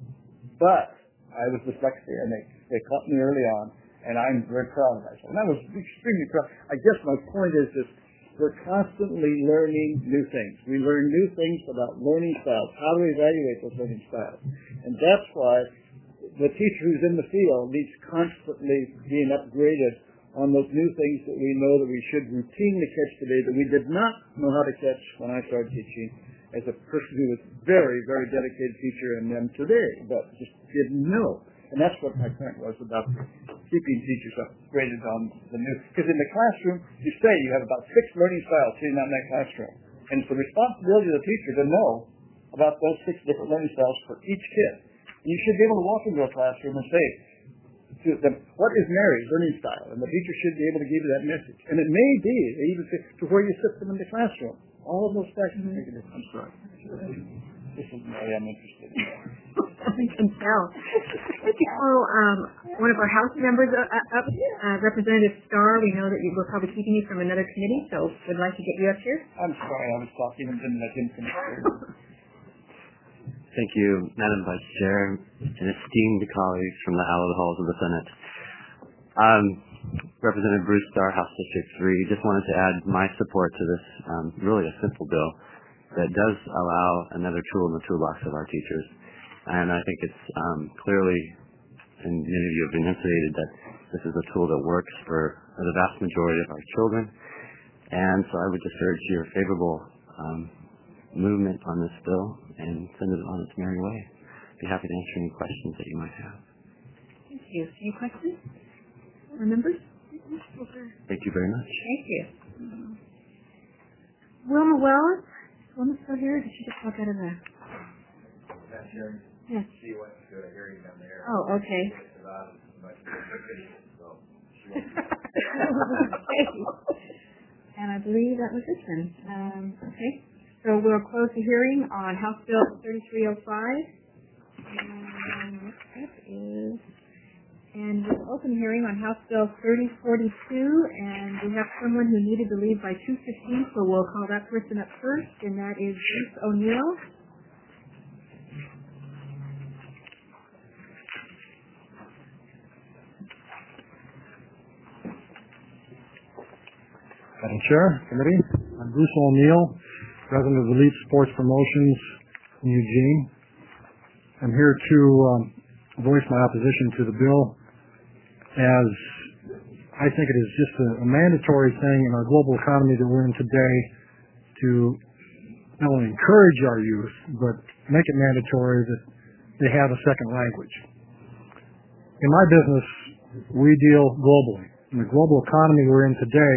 But I was dyslexic, and they, they caught me early on, and I'm very proud of myself. And I was extremely proud. I guess my point is this. We're constantly learning new things. We learn new things about learning styles, how to evaluate those learning styles. And that's why the teacher who's in the field needs constantly being upgraded on those new things that we know that we should routinely catch today that we did not know how to catch when I started teaching as a person who was very, very dedicated teacher and then today, but just didn't know. And that's what my point was about keeping teachers upgraded on the new. Because in the classroom, you say you have about six learning styles sitting out in that classroom. And it's the responsibility of the teacher to know about those six different learning styles for each kid. And you should be able to walk into a classroom and say to them, what is Mary's learning style? And the teacher should be able to give you that message. And it may be, they even say, to where you sit them in the classroom. All of those factors make a difference. I'm sorry. This is Mary I'm interested in. I can tell. Oh, um, one of our House members uh, up, uh, Representative Starr, we know that you, we're probably keeping you from another committee, so we'd like to get you up here. I'm sorry, I was talking and didn't let him finish. Thank you, Madam Vice Chair, and esteemed colleagues from the hallowed halls of the Senate. Um, Representative Bruce Starr, House District three, just wanted to add my support to this, um, really a simple bill that does allow another tool in the toolbox of our teachers. And I think it's um, clearly, and many of you have enunciated, that this is a tool that works for the vast majority of our children. And so I would just urge your favorable um, movement on this bill and send it on its merry way. Be happy to answer any questions that you might have. Thank you. Any questions or members? Thank you very much. Thank you. Wilma Wells, Wilma still here? Did she just walk out of the... Yes. She went to a hearing down there. Oh, okay. And I believe that was it then. Um, okay. So we'll close the hearing on House Bill thirty-three oh five. And that is, and we'll open the hearing on House Bill thirty forty-two, and we have someone who needed to leave by two fifteen, so we'll call that person up first, and that is Bruce O'Neill. Madam Chair, Committee, I'm Bruce O'Neill, President of Elite Sports Promotions in Eugene. I'm here to um, voice my opposition to the bill, as I think it is just a, a mandatory thing in our global economy that we're in today to not only encourage our youth, but make it mandatory that they have a second language. In my business, we deal globally. In the global economy we're in today,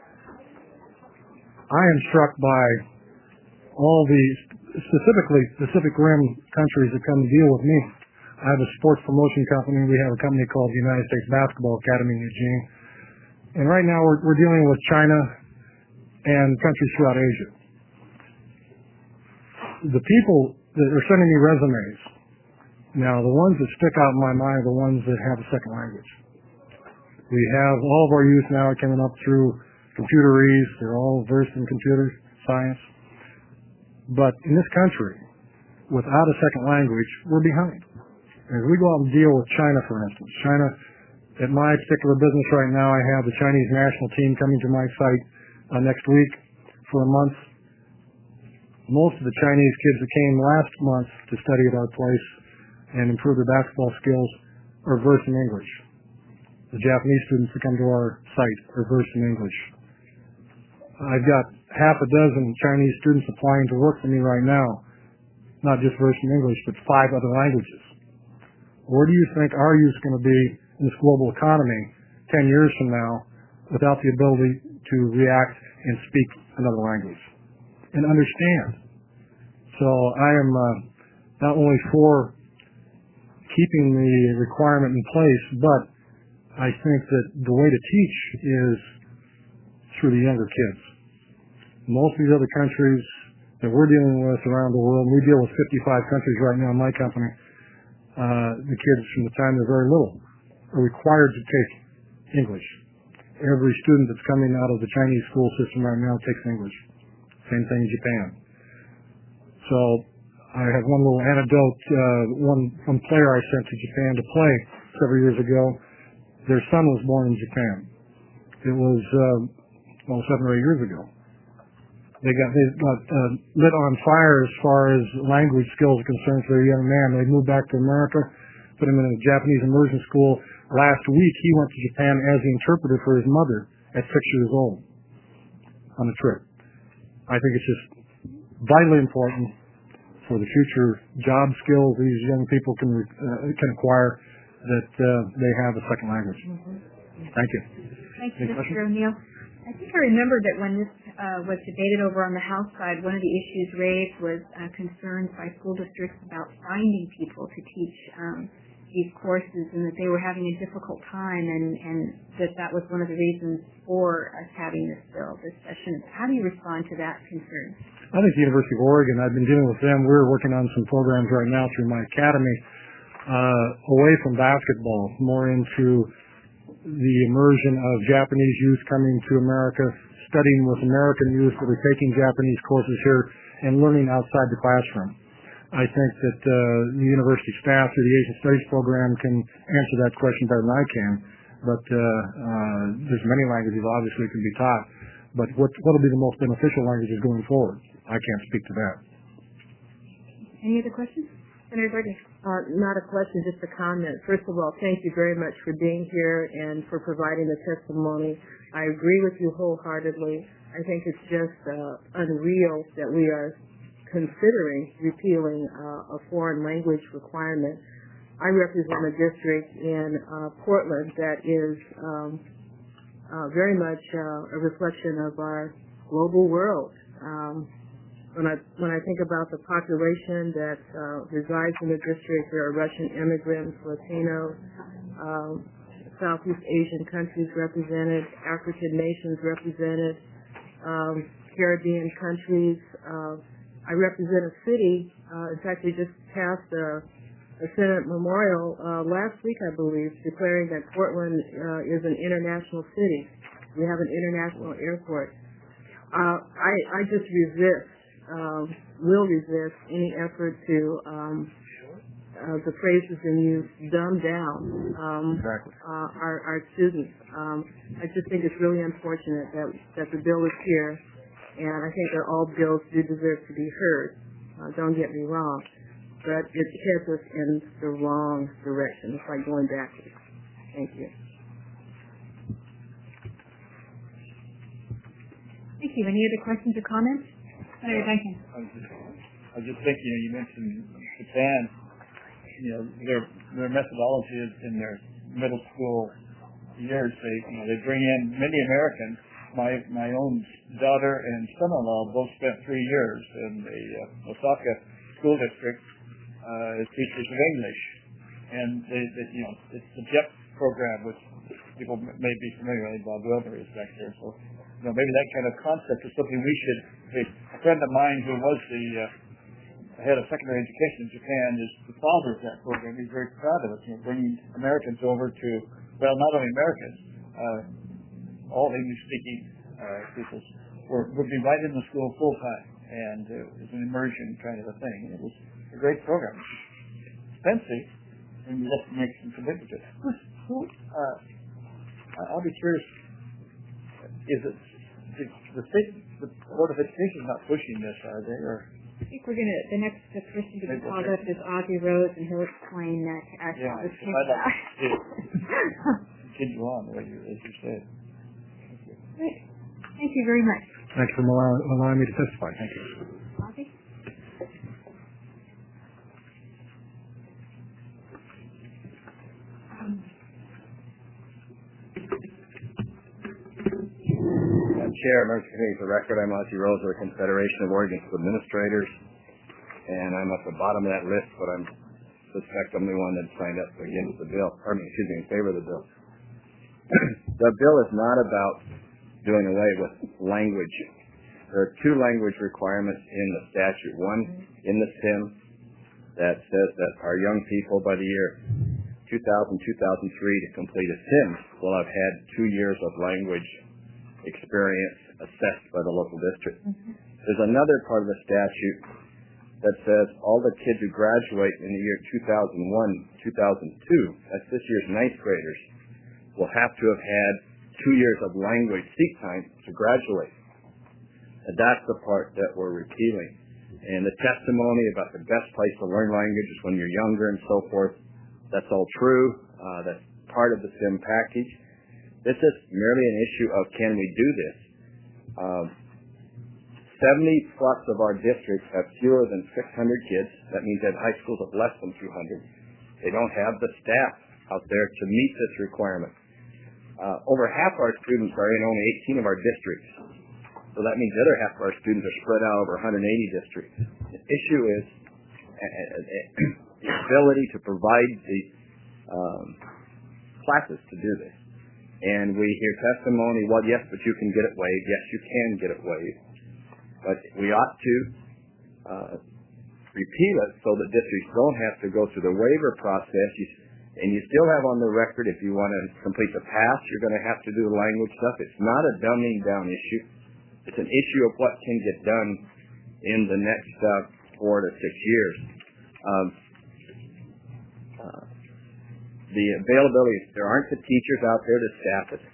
I am struck by all the specifically Pacific Rim countries that come and deal with me. I have a sports promotion company. We have a company called the United States Basketball Academy in Eugene. And right now we're, we're dealing with China and countries throughout Asia. The people that are sending me resumes, now the ones that stick out in my mind are the ones that have a second language. We have all of our youth now coming up through computeries, they're all versed in computer science. But in this country, without a second language, we're behind. As we go out and deal with China, for instance, China, at my particular business right now, I have the Chinese national team coming to my site uh, next week for a month. Most of the Chinese kids that came last month to study at our place and improve their basketball skills are versed in English. The Japanese students that come to our site are versed in English. I've got half a dozen Chinese students applying to work for me right now, not just versed in English, but five other languages. Where do you think our youth is going to be in this global economy ten years from now without the ability to react and speak another language and understand? So I am uh, not only for keeping the requirement in place, but I think that the way to teach is through the younger kids. Most of these other countries that we're dealing with around the world, we deal with fifty-five countries right now in my company, uh, the kids from the time they're very little are required to take English. Every student that's coming out of the Chinese school system right now takes English. Same thing in Japan. So I have one little anecdote. Uh, one, one player I sent to Japan to play several years ago, their son was born in Japan. It was, uh, well, seven or eight years ago. They got, they got uh, lit on fire as far as language skills are concerned for a young man. They moved back to America, put him in a Japanese immersion school. Last week, he went to Japan as the interpreter for his mother at six years old on a trip. I think it's just vitally important for the future job skills these young people can uh, can acquire that uh, they have a second language. Mm-hmm. Thank you. Thank you, Mister O'Neill. I think I remember that when this uh, was debated over on the House side, one of the issues raised was uh, concerns by school districts about finding people to teach um, these courses, and that they were having a difficult time, and, and that that was one of the reasons for us having this bill, this session. How do you respond to that concern? I think the University of Oregon, I've been dealing with them. We're working on some programs right now through my academy, uh, away from basketball, more into the immersion of Japanese youth coming to America, studying with American youth that are taking Japanese courses here and learning outside the classroom. I think that uh, the university staff through the Asian Studies program can answer that question better than I can. But uh, uh, there's many languages obviously can be taught. But what will be the most beneficial languages going forward? I can't speak to that. Any other questions? Senator Gardner. Uh, not a question, just a comment. First of all, thank you very much for being here and for providing the testimony. I agree with you wholeheartedly. I think it's just uh, unreal that we are considering repealing uh, a foreign language requirement. I represent a district in uh, Portland that is um, uh, very much uh, a reflection of our global world. Um, When I when I think about the population that uh, resides in the district, there are Russian immigrants, Latino, um, Southeast Asian countries represented, African nations represented, um, Caribbean countries. Uh, I represent a city. Uh, in fact, we just passed a, a Senate memorial uh, last week, I believe, declaring that Portland uh, is an international city. We have an international airport. Uh, I, I just resist. Um, will resist any effort to um, uh, the phrases in use dumb down um, exactly. uh, our, our students. Um, I just think it's really unfortunate that that the bill is here, and I think that all bills do deserve to be heard. Uh, don't get me wrong, but it heads us in the wrong direction. It's like going backwards. Thank you. Thank you. Any other questions or comments? Senator Duncan. I was just, I was just thinking, you know, you mentioned Japan, you know, their their methodology is in their middle school years. They, you know, they bring in many Americans. My my own daughter and son-in-law both spent three years in the uh, Osaka school district uh, as teachers of English, and they, they, you know, it's the JEP program, which people may be familiar with. Bob Wilber is back there, so you know, maybe that kind of concept is something we should. A friend of mine who was the uh, head of secondary education in Japan is the father of that program. He's very proud of it, you know, bringing Americans over to, well, not only Americans, uh, all English-speaking uh, people were, would be right in the school full-time, and it was an immersion kind of a thing. It was a great program. Expensive, and you have to make some commitment to it. Who, uh, I'll be curious, is it the, the state, the Board of Education is not pushing this, are they? Or I think we're gonna. The next person to be called up is Ozzie Rose, and he'll explain that to us. Yeah, Let's I'd take like that. to continue on, as you, as you said. Great. Thank you very much. Thanks for allowing, allowing me to testify. Thank you. Ozzie? Chair, members of the committee, for the record, I'm Ozzie Rose of the Confederation of Oregon School Administrators, and I'm at the bottom of that list, but I'm suspect I'm the one that signed up against the bill, or excuse me, in favor of the bill. The bill is not about doing away with language. There are two language requirements in the statute. One in the SIM that says that our young people by the year two thousand, two thousand three to complete a SIM will have had two years of language experience assessed by the local district. Mm-hmm. There's another part of the statute that says all the kids who graduate in the year two thousand one, two thousand two, that's this year's ninth graders, will have to have had two years of language seat time to graduate. And that's the part that we're repealing. And the testimony about the best place to learn language is when you're younger and so forth, that's all true. Uh, that's part of the SIM package. This is merely an issue of can we do this. Um, seventy plus of our districts have fewer than six hundred kids. That means they have high schools of less than two hundred. They don't have the staff out there to meet this requirement. Uh, over half our students are in only eighteen of our districts. So that means the other half of our students are spread out over one hundred eighty districts. The issue is the ability to provide the um, classes to do this. And we hear testimony, well, yes, but you can get it waived. Yes, you can get it waived. But we ought to uh, repeal it so that districts don't have to go through the waiver process. You, and you still have on the record, if you want to complete the pass, you're going to have to do the language stuff. It's not a dumbing down issue. It's an issue of what can get done in the next uh, four to six years. Um, uh, the availability, there aren't the teachers out there to staff it.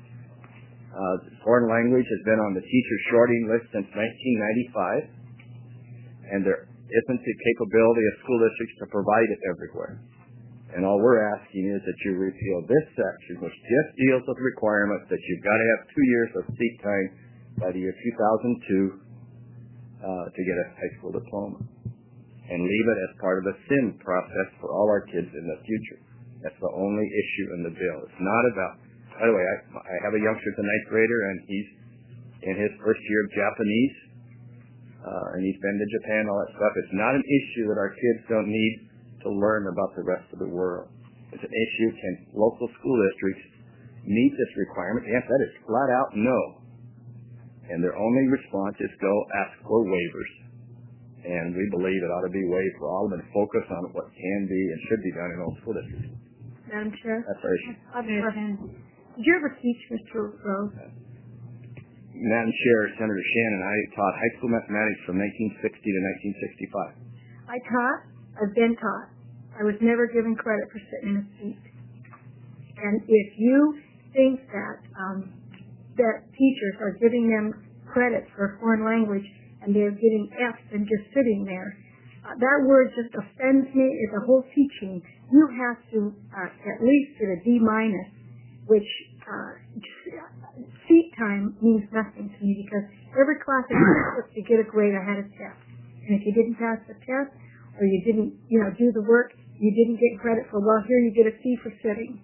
Uh, foreign language has been on the teacher shorting list since nineteen ninety-five, and there isn't the capability of school districts to provide it everywhere. And all we're asking is that you repeal this section, which just deals with requirements that you've got to have two years of seat time by the year two thousand two uh, to get a high school diploma, and leave it as part of a SIM process for all our kids in the future. That's the only issue in the bill. It's not about, by the way, I, I have a youngster, the ninth grader, and he's in his first year of Japanese, uh, and he's been to Japan, all that stuff. It's not an issue that our kids don't need to learn about the rest of the world. It's an issue, can local school districts meet this requirement? The answer to that is flat out no. And their only response is go ask for waivers. And we believe it ought to be waived for all of them and focus on what can be and should be done in all school districts. Madam Chair? That's our issue. I have a question. Did you ever teach, Mister Rose? Madam Chair, Senator Shannon and I taught high school mathematics from nineteen sixty to nineteen sixty-five. I taught. I've been taught. I was never given credit for sitting in a seat. And if you think that um, that teachers are giving them credit for foreign language and they're getting F's and just sitting there, uh, that word just offends me. It's a whole teaching. You have to uh, at least get a D minus, which uh, seat time means nothing to me because every class is supposed to get a grade. I had a test, and if you didn't pass the test or you didn't, you know, do the work, you didn't get credit for. Well, here you get a C for sitting.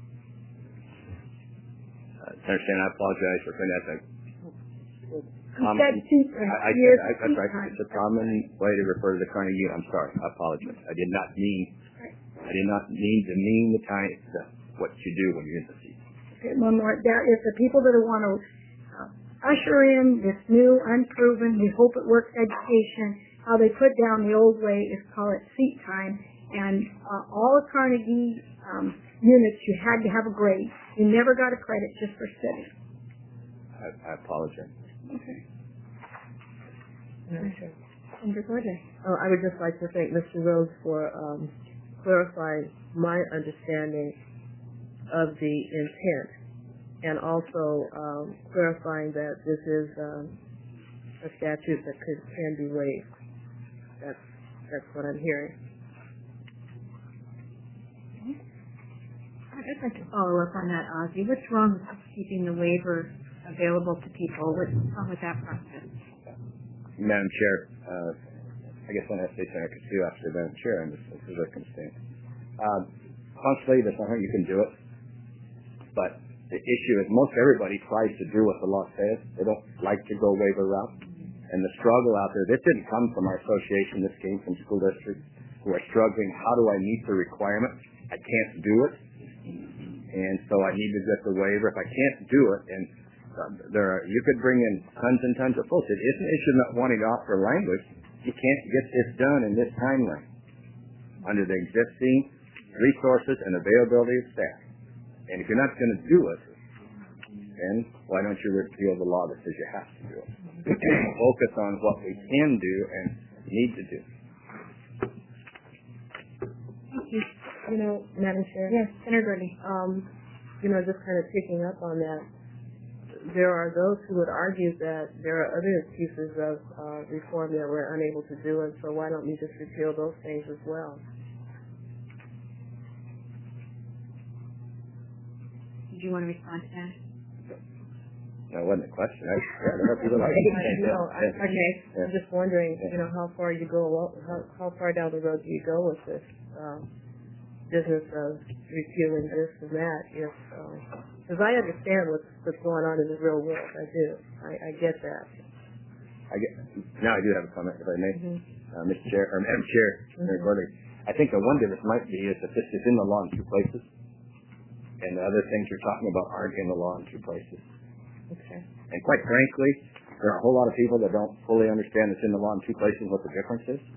Uh, Senator Shannon, I apologize for saying that. Um, I, I, I, that's right. It's a common way to refer to the Carnegie. I'm sorry. I apologize. I did not mean. I did not mean to mean the time. The, what you do when you're in the seat. Okay, one more. There is the people that want to uh, usher in this new, unproven, we hope it works education. How they put down the old way is call it seat time. And uh, all of Carnegie um, units, you had to have a grade. You never got a credit just for sitting. I, I apologize. Okay. Okay. Oh, I would just like to thank Mister Rose for um, clarifying my understanding of the intent and also um, clarifying that this is um, a statute that could, can be waived. That's, that's what I'm hearing. I'd like to follow up on that, Ozzy. What's wrong with keeping the waiver available to people? What's wrong with that process? Madam Chair, uh, I guess I'm going to say Senator Castillo after Madam Chair in this, this circumstance. Um, functionally, there's nothing you can do it, but the issue is most everybody tries to do what the law says. They don't like to go waiver route. And the struggle out there, this didn't come from our association, this came from school districts who are struggling. How do I meet the requirement? I can't do it. And so I need to get the waiver. If I can't do it, and uh, there are, you could bring in tons and tons of folks. It isn't an issue of not wanting to offer language. You can't get this done in this timeline under the existing resources and availability of staff. And if you're not going to do it, then why don't you repeal the law that says you have to do it? Focus on what we can do and need to do. Thank you. You know, Madam Chair. Yes, Senator Gurley. Um, you know, just kind of picking up on that, there are those who would argue that there are other pieces of uh, reform that we're unable to do, and so why don't we just repeal those things as well? Did you want to respond to that? That wasn't a question. I, yeah, there are people like it. No, I, okay. I'm just wondering, you know, how far you go, how, how far down the road do you go with this? Um, business of repealing this and that. If because uh, I understand what's, what's going on in the real world, I do. I, I get that. I get, now I do have a comment, if I may, mm-hmm. uh, Mister Chair or Madam Chair, mm-hmm. Gordy. I think the one difference might be is that this is in the law in two places, and the other things you're talking about aren't in the law in two places. Okay. And quite frankly, there are a whole lot of people that don't fully understand it's in the law in two places what the difference is.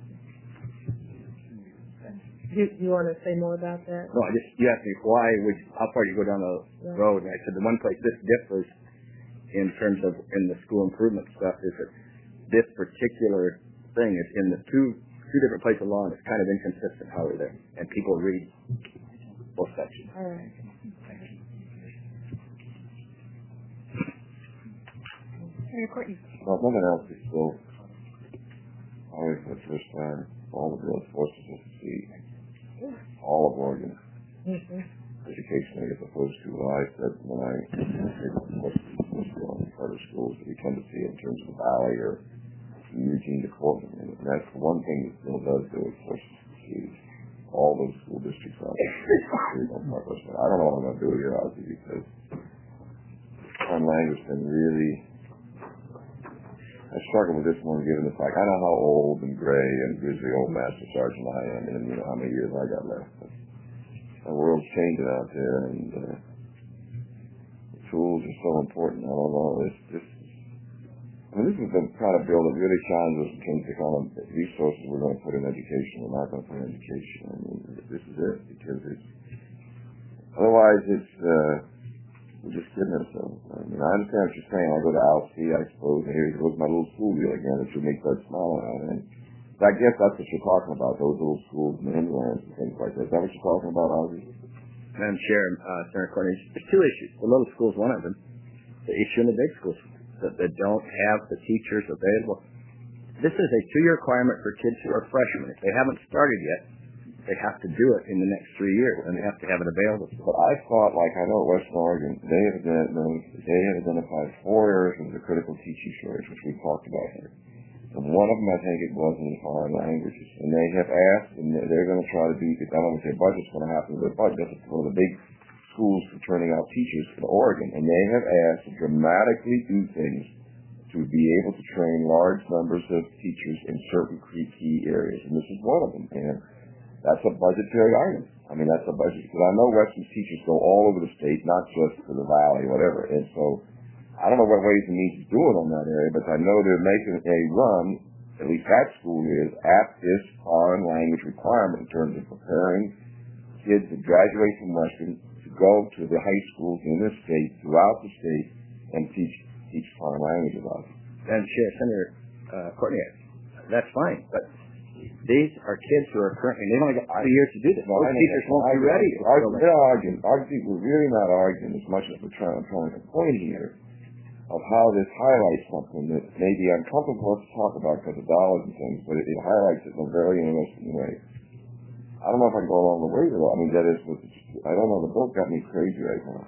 You, you want to say more about that? No, I just, you asked me why would, how far do you go down the yeah. road, and I said the one place this differs in terms of in the school improvement stuff is that this particular thing is in the two two different places of law, and it's kind of inconsistent how they're there, and people read both sections. All right. Well, nothing else is still always for the first time all the girls forces us to see all of Oregon mm-hmm. educationally as opposed to what I said when I was going to charter schools that we tend to see in terms of the Valley or Eugene to Portland. And that's one thing that still does do it forces us to see all those school districts out there. I don't know what I'm going to do here, obviously, because foreign language can really I struggle with this one given the fact I know how old and gray and grizzly old master sergeant I am and you know how many years I got left. But the world's changing out there and uh, the tools are so important. I don't know. It's just I mean, this is the kind of bill that really challenges us in terms of the kind of resources we're going to put in education. We're not going to put in education. I mean, this is it because it's otherwise it's uh, we're just kidding ourselves. I mean, I understand what you're saying. I go to Alcee, I suppose, and here goes my little school deal again. It should make that smile out. And I guess that's what you're talking about, those little schools in the hinterlands and things like that. Is that what you're talking about, Alcee? Madam Chair, uh, Senator Cornyn, there's two issues. The little schools, one of them. The issue in the big schools that they don't have the teachers available. This is a two-year requirement for kids who are freshmen. If they haven't started yet, they have to do it in the next three years, and they have to have it available. But I thought, like I know at Western Oregon, they have they have identified four areas of the critical teaching shortage, which we talked about here. And one of them, I think, it was in foreign languages. And they have asked, and they're going to try to beat it. I don't know if their budget's going to happen, but budget is one of the big schools for turning out teachers in Oregon. And they have asked to dramatically do things to be able to train large numbers of teachers in certain key areas. And this is one of them. And that's a budgetary item. I mean, that's a budget. Because I know Western's teachers go all over the state, not just to the Valley, whatever. And so, I don't know what Ways and Means is doing on that area, but I know they're making a run, at least that school is, at this foreign language requirement in terms of preparing kids that graduate from Western to go to the high schools in this state, throughout the state, and teach teach foreign languages out there. And Chair, Senator uh, Courtney, that's fine, but these are kids who are currently, they've only got two years to do this. No, Those teachers won't be ready. We're not arguing. Arguing. We're really not arguing as much as we're trying, trying to point here of how this highlights something that may be uncomfortable to talk about because of dollars and things, but it, it highlights it in a very interesting way. I don't know if I can go along the way with it. I mean, that is, I don't know, the book got me crazy right now.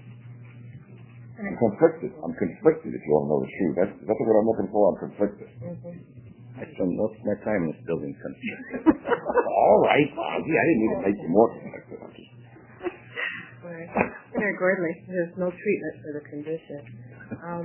I'm conflicted. I'm conflicted, if you want to know the truth. That's, that's what I'm looking for. I'm conflicted. Mm-hmm. I spend most of my time in this building. All right. Well, yeah, I didn't need to make you more conflicted. I'm just... Right. Senator Gordley, there's no treatment for the condition. Um,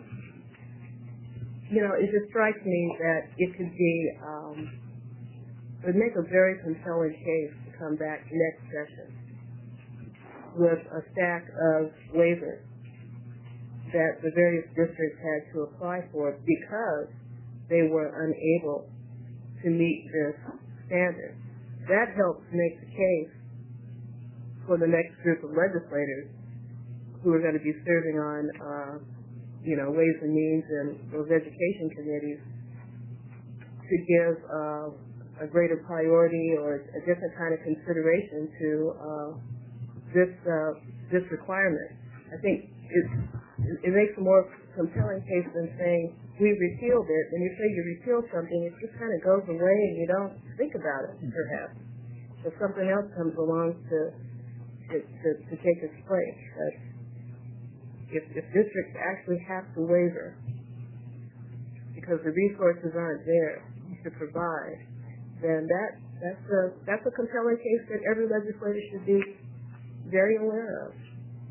you know, it just strikes me that it could be, um, it would make a very compelling case to come back next session with a stack of waivers that the various districts had to apply for because they were unable to meet this standard. That helps make the case for the next group of legislators who are going to be serving on, uh, you know, Ways and Means and those education committees to give uh, a greater priority or a different kind of consideration to uh, this uh, this requirement. I think it's it makes a more compelling case than saying we repealed it. When you say you repealed something, it just kind of goes away and you don't think about it, perhaps. So something else comes along to to, to, to take its place. But if, if districts actually have to waiver because the resources aren't there to provide, then that That's a that's a compelling case that every legislator should be very aware of.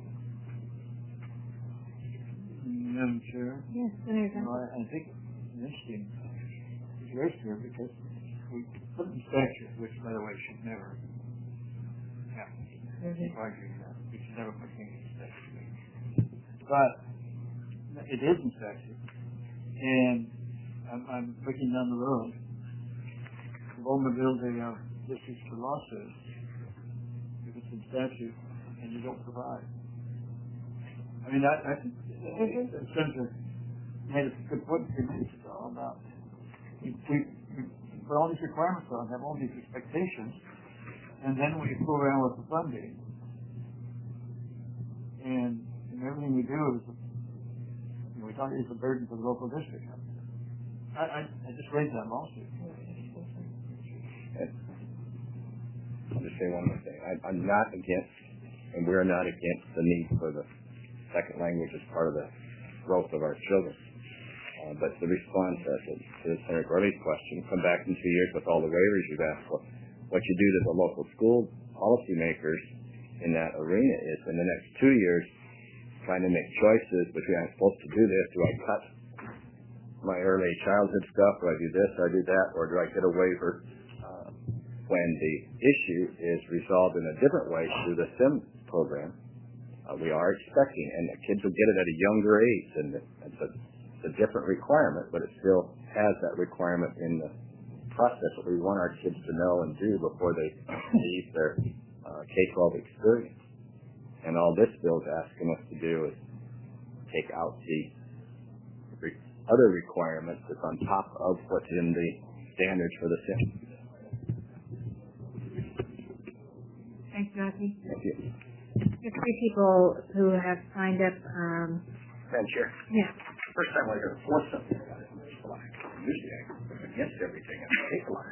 Madam Chair? Yes, Senator. No, I, I think it's interesting situation here because we put in statute, which, by the way, should never happen. Mm-hmm. Arguing that. We should never put things in statute. But it is in statute. And I'm, I'm looking down the road. The vulnerability of districts for lawsuits, if it's in statute and you don't provide. I mean, I, I think mm-hmm. the Senator made a good point a few minutes ago about we, we, we put all these requirements on, have all these expectations, and then we fool around with the funding. And, and everything we do is, you know, we talk it's a burden for the local district. I, I, I just raised that lawsuit. I'll just say one more thing. I, I'm not against, and we're not against the need for the second language as part of the growth of our children. Uh, but the response to, to Senator Gurley's question, come back in two years with all the waivers you've asked for. What you do to the local school policymakers in that arena is in the next two years trying to make choices between I'm supposed to do this, do I cut my early childhood stuff, do I do this, do I do that, or do I get a waiver uh, when the issue is resolved in a different way through the STEM program. Uh, we are expecting, and the kids will get it at a younger age, and it's a, it's a different requirement, but it still has that requirement in the process that we want our kids to know and do before they leave their uh, K twelve experience. And all this bill is asking us to do is take out the re- other requirements that's on top of what's in the standards for the STEM. Thanks, Matthew. Thank you. There are three people who have signed up. Um, Madam Chair. Yeah. First time I heard for something about it. Usually I'm against everything. I hate a lot.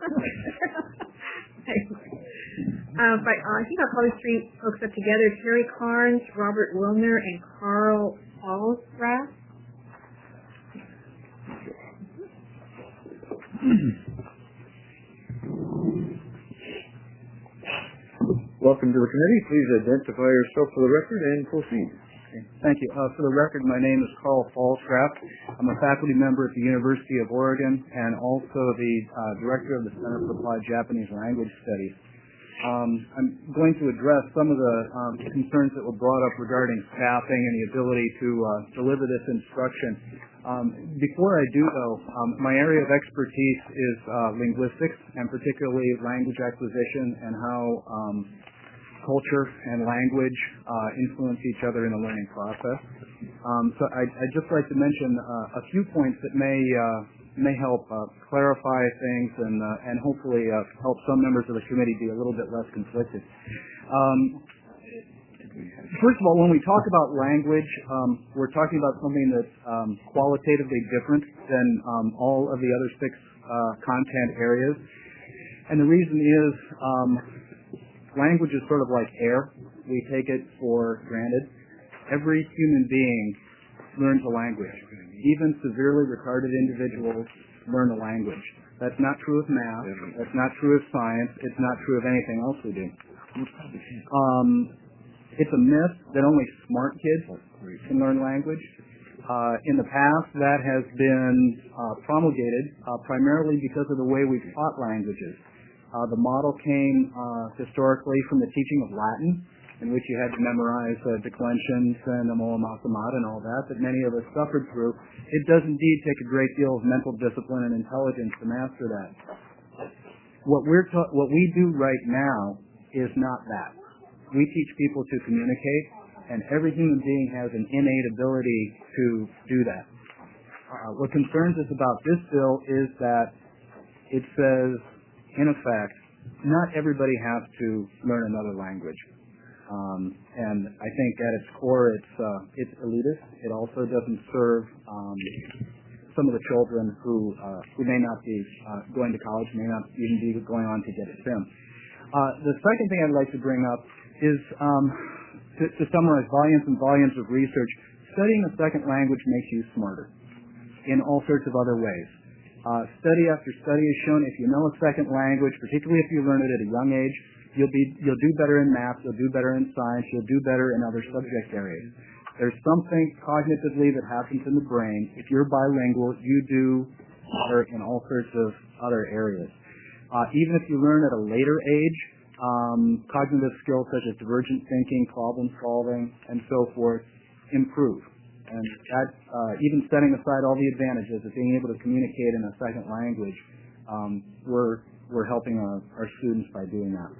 uh, but uh, I think I'll call these three folks up together: Terry Carnes, Robert Wilner, and Carl Falsrath. Welcome to the committee. Please identify yourself for the record and proceed. Okay. Thank you. Uh, for the record, my name is Carl Falsrath. I'm a faculty member at the University of Oregon and also the uh, director of the Center for Applied Japanese Language Studies. Um, I'm going to address some of the um, concerns that were brought up regarding staffing and the ability to uh, deliver this instruction. Um, before I do, though, um, my area of expertise is uh, linguistics, and particularly language acquisition and how um, culture and language uh, influence each other in the learning process. Um, so I'd, I'd just like to mention uh, a few points that may uh, may help uh, clarify things and uh, and hopefully uh, help some members of the committee be a little bit less conflicted. Um, First of all, when we talk about language, um, we're talking about something that's um, qualitatively different than um, all of the other six uh, content areas. And the reason is um, language is sort of like air. We take it for granted. Every human being learns a language. Even severely retarded individuals learn a language. That's not true of math. That's not true of science. It's not true of anything else we do. Um, It's a myth that only smart kids can learn language. Uh, in the past, that has been uh, promulgated uh, primarily because of the way we've taught languages. Uh, the model came uh, historically from the teaching of Latin, in which you had to memorize uh, declensions and the moa masamat and all that, that many of us suffered through. It does indeed take a great deal of mental discipline and intelligence to master that. What we're ta- what we do right now is not that. We teach people to communicate, and every human being has an innate ability to do that. Uh, what concerns us about this bill is that it says, in effect, not everybody has to learn another language. Um, and I think at its core, it's uh, it's elitist. It also doesn't serve um, some of the children who uh, who may not be uh, going to college, may not even be going on to get a STEM. Uh, the second thing I'd like to bring up is um, to, to summarize volumes and volumes of research. Studying a second language makes you smarter in all sorts of other ways. Uh, study after study has shown if you know a second language, particularly if you learn it at a young age, you'll be you'll do better in math, you'll do better in science, you'll do better in other subject areas. There's something cognitively that happens in the brain. If you're bilingual, you do better in all sorts of other areas. Uh, even if you learn at a later age, um, cognitive skills such as divergent thinking, problem solving, and so forth improve. And that, uh, even setting aside all the advantages of being able to communicate in a second language, um, we're we're helping our, our students by doing that.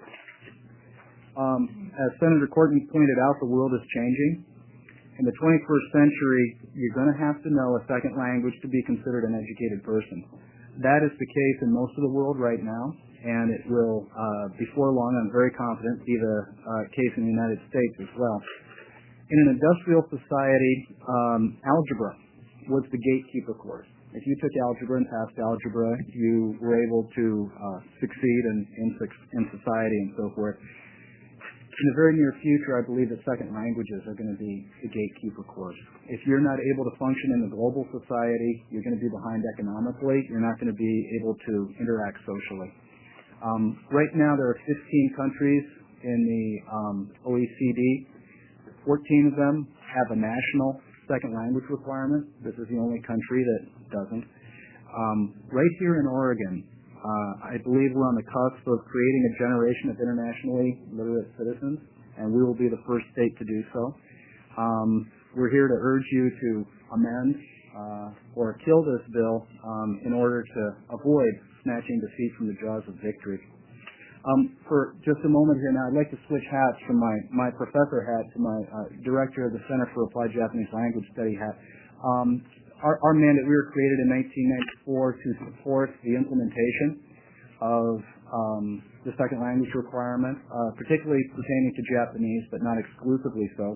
Um, as Senator Courtney pointed out, the world is changing. In the twenty-first century, you're going to have to know a second language to be considered an educated person. That is the case in most of the world right now, and it will, uh, before long, I'm very confident, be the uh, case in the United States as well. In an industrial society, um, algebra was the gatekeeper course. If you took algebra and passed algebra, you were able to uh, succeed in, in, in society and so forth. In the very near future, I believe that second languages are going to be the gatekeeper course. If you're not able to function in the global society, you're going to be behind economically. You're not going to be able to interact socially. Um, right now, there are fifteen countries in the um, O E C D. fourteen of them have a national second language requirement. This is the only country that doesn't. Um, right here in Oregon, uh, I believe we're on the cusp of creating a generation of internationally literate citizens, and we will be the first state to do so. Um, we're here to urge you to amend uh, or kill this bill um, in order to avoid snatching defeat from the jaws of victory. Um, for just a moment here now, I'd like to switch hats from my, my professor hat to my uh, director of the Center for Applied Japanese Language Study hat. Um, our, our mandate, we were created in nineteen ninety-four to support the implementation of um, the second language requirement, uh, particularly pertaining to Japanese, but not exclusively so.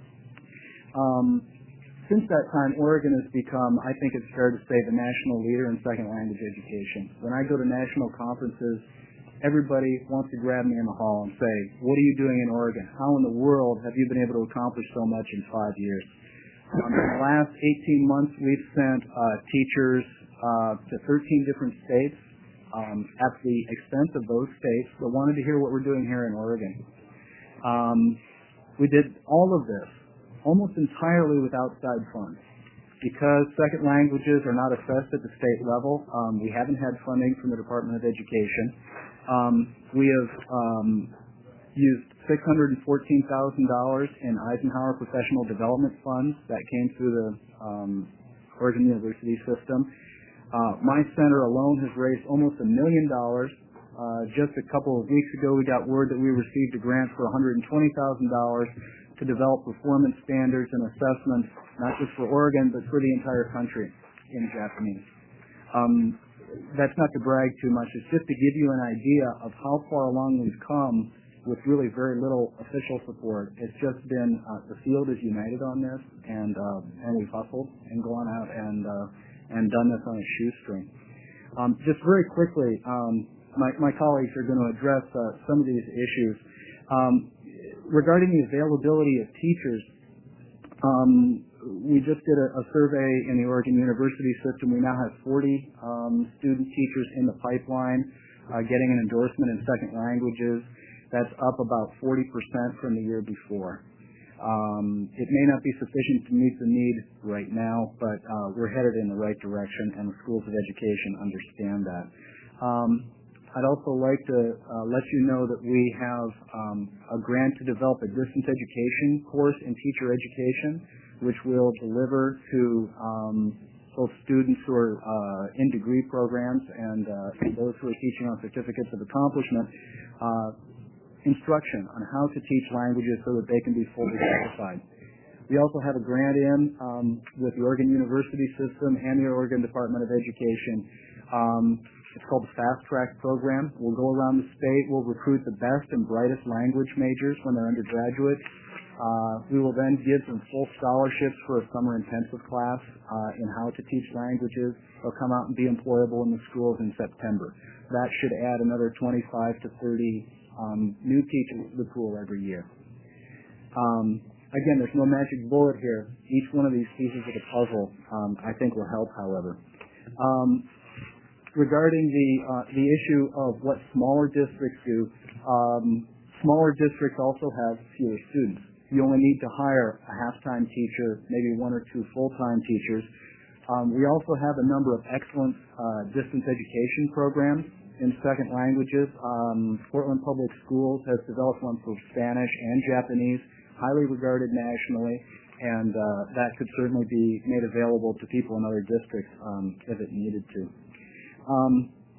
Um, since that time, Oregon has become, I think it's fair to say, the national leader in second language education. When I go to national conferences, everybody wants to grab me in the hall and say, what are you doing in Oregon? How in the world have you been able to accomplish so much in five years? Um, in the last eighteen months, we've sent uh, teachers uh, to thirteen different states um, at the expense of those states that wanted to hear what we're doing here in Oregon. Um, we did all of this almost entirely with outside funds. Because second languages are not assessed at the state level, um, we haven't had funding from the Department of Education. Um, we have um, used six hundred fourteen thousand dollars in Eisenhower Professional Development Funds that came through the um, Oregon University system. Uh, my center alone has raised almost a million dollars. Uh, just a couple of weeks ago, we got word that we received a grant for one hundred twenty thousand dollars to develop performance standards and assessments, not just for Oregon, but for the entire country in Japanese. Um, that's not to brag too much. It's just to give you an idea of how far along we've come with really very little official support. It's just been, uh, the field is united on this, and uh, and we've hustled and gone out and uh, and done this on a shoestring. Um, just very quickly, um, my, my colleagues are going to address uh, some of these issues. Um, regarding the availability of teachers, um, we just did a, a survey in the Oregon University system. We now have forty um, student teachers in the pipeline uh, getting an endorsement in second languages. That's up about forty percent from the year before. Um, it may not be sufficient to meet the need right now, but uh, we're headed in the right direction, and the schools of education understand that. Um, I'd also like to uh, let you know that we have um, a grant to develop a distance education course in teacher education, which will deliver to um, both students who are uh, in degree programs and uh, those who are teaching on certificates of accomplishment uh, instruction on how to teach languages so that they can be fully certified. We also have a grant in um, with the Oregon University system and the Oregon Department of Education. Um, it's called the Fast Track program. We'll go around the state. We'll recruit the best and brightest language majors when they're undergraduate. Uh, we will then give them full scholarships for a summer intensive class uh, in how to teach languages. They'll come out and be employable in the schools in September. That should add another twenty-five to thirty Um, new teachers to the pool every year. Um, again, there's no magic bullet here. Each one of these pieces of the puzzle, um, I think, will help, however. Um, regarding the uh, the issue of what smaller districts do, um, smaller districts also have fewer students. You only need to hire a half-time teacher, maybe one or two full-time teachers. Um, we also have a number of excellent uh, distance education programs in second languages. Um, Portland Public Schools has developed one for Spanish and Japanese, highly regarded nationally, and uh, that could certainly be made available to people in other districts um, if it needed to. Um,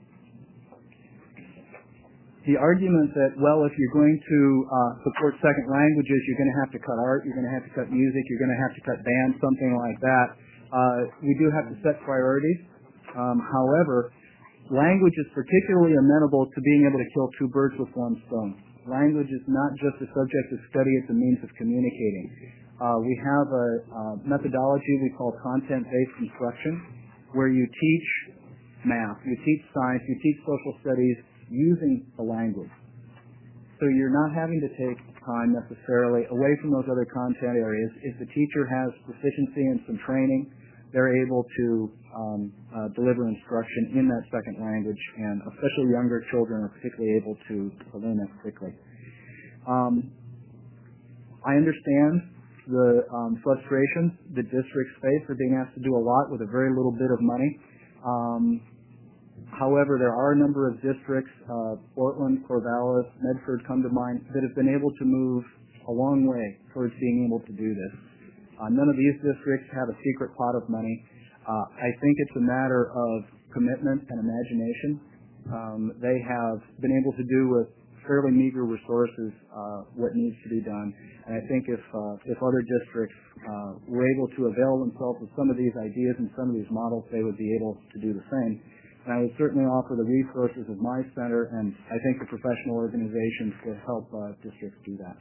the argument that, well, if you're going to uh, support second languages, you're going to have to cut art, you're going to have to cut music, you're going to have to cut band, something like that. Uh, we do have to set priorities. Um, however, language is particularly amenable to being able to kill two birds with one stone. Language is not just a subject of study, it's a means of communicating. Uh, we have a, a methodology we call content-based instruction, where you teach math, you teach science, you teach social studies using the language. So you're not having to take time necessarily away from those other content areas. If the teacher has proficiency and some training, they're able to um, uh, deliver instruction in that second language, and especially younger children are particularly able to, to learn that quickly. Um, I understand the um, frustration that districts face for being asked to do a lot with a very little bit of money. Um, however, there are a number of districts, uh, Portland, Corvallis, Medford come to mind, that have been able to move a long way towards being able to do this. Uh, none of these districts have a secret pot of money. Uh, I think it's a matter of commitment and imagination. Um, they have been able to do with fairly meager resources uh, what needs to be done. And I think if uh, if other districts uh, were able to avail themselves of some of these ideas and some of these models, they would be able to do the same. And I would certainly offer the resources of my center, and I think the professional organizations to help uh, districts do that.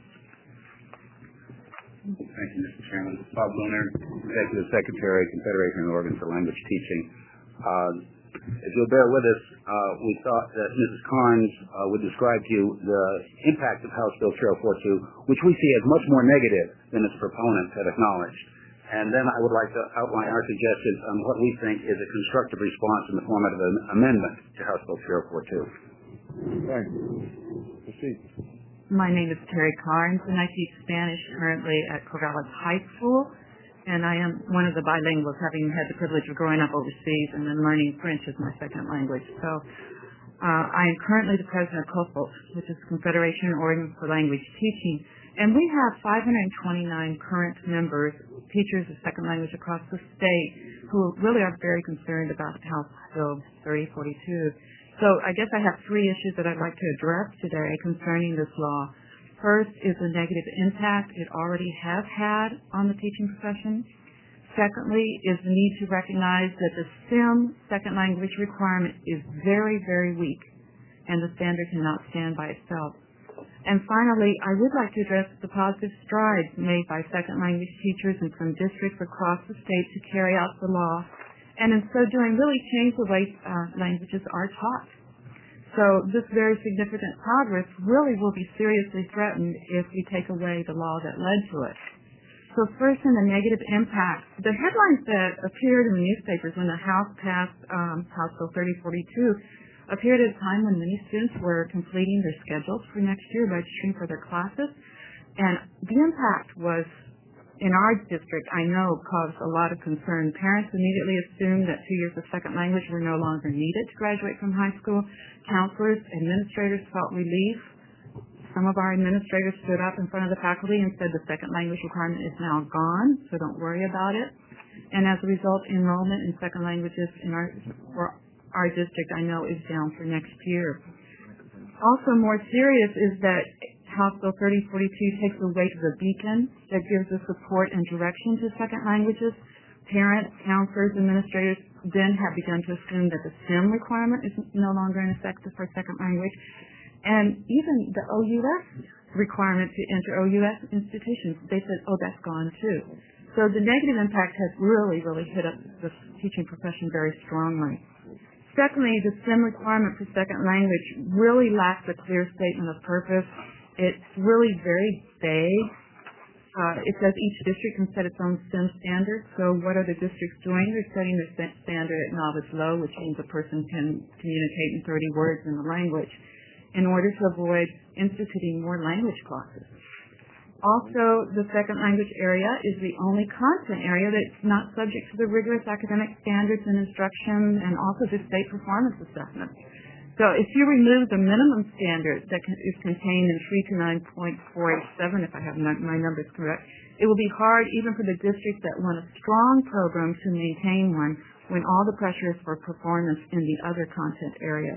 Thank you, Mister Chairman. Bob Lunar, Executive Secretary, Confederation of Oregon for Language Teaching. Uh, if you'll bear with us, uh, we thought that Missus Carnes uh, would describe to you the impact of House Bill three oh four two, which we see as much more negative than its proponents had acknowledged. And then I would like to outline our suggestions on what we think is a constructive response in the format of an amendment to House Bill three oh four two. Thanks. Proceed. My name is Terry Carnes, and I teach Spanish currently at Corvallis High School, and I am one of the bilinguals, having had the privilege of growing up overseas and then learning French as my second language. So uh, I am currently the president of COFOS, which is Confederation of Oregon for Language Teaching, and we have five hundred twenty-nine current members, teachers of second language across the state, who really are very concerned about House Bill thirty forty-two. So I guess I have three issues that I'd like to address today concerning this law. First is the negative impact it already has had on the teaching profession. Secondly is the need to recognize that the STEM second language requirement is very, very weak, and the standard cannot stand by itself. And finally, I would like to address the positive strides made by second language teachers in some districts across the state to carry out the law, and in so doing really change the way uh, languages are taught. So this very significant progress really will be seriously threatened if we take away the law that led to it. So first, in the negative impact, the headlines that appeared in the newspapers when the House passed um, House Bill thirty forty-two appeared at a time when many students were completing their schedules for next year, registering for their classes. And the impact was, in our district, I know, caused a lot of concern. Parents immediately assumed that two years of second language were no longer needed to graduate from high school. Counselors, administrators felt relief. Some of our administrators stood up in front of the faculty and said the second language requirement is now gone, so don't worry about it. And as a result, enrollment in second languages in our, for our district, I know, is down for next year. Also more serious is that House Bill thirty forty-two takes away the beacon that gives the support and direction to second languages. Parents, counselors, administrators then have begun to assume that the STEM requirement is no longer in effect for second language. And even the O U S requirement to enter O U S institutions, they said, oh, that's gone too. So the negative impact has really, really hit up the teaching profession very strongly. Secondly, the STEM requirement for second language really lacks a clear statement of purpose. It's really very vague. Uh, it says each district can set its own STEM standards. So what are the districts doing? They're setting their st- standard at novice low, which means a person can communicate in thirty words in the language, in order to avoid instituting more language classes. Also, the second language area is the only content area that's not subject to the rigorous academic standards and instruction and also the state performance assessment. So if you remove the minimum standard that can, is contained in three two nine point four eight seven, if I have my, my numbers correct, it will be hard even for the districts that want a strong program to maintain one when all the pressure is for performance in the other content areas.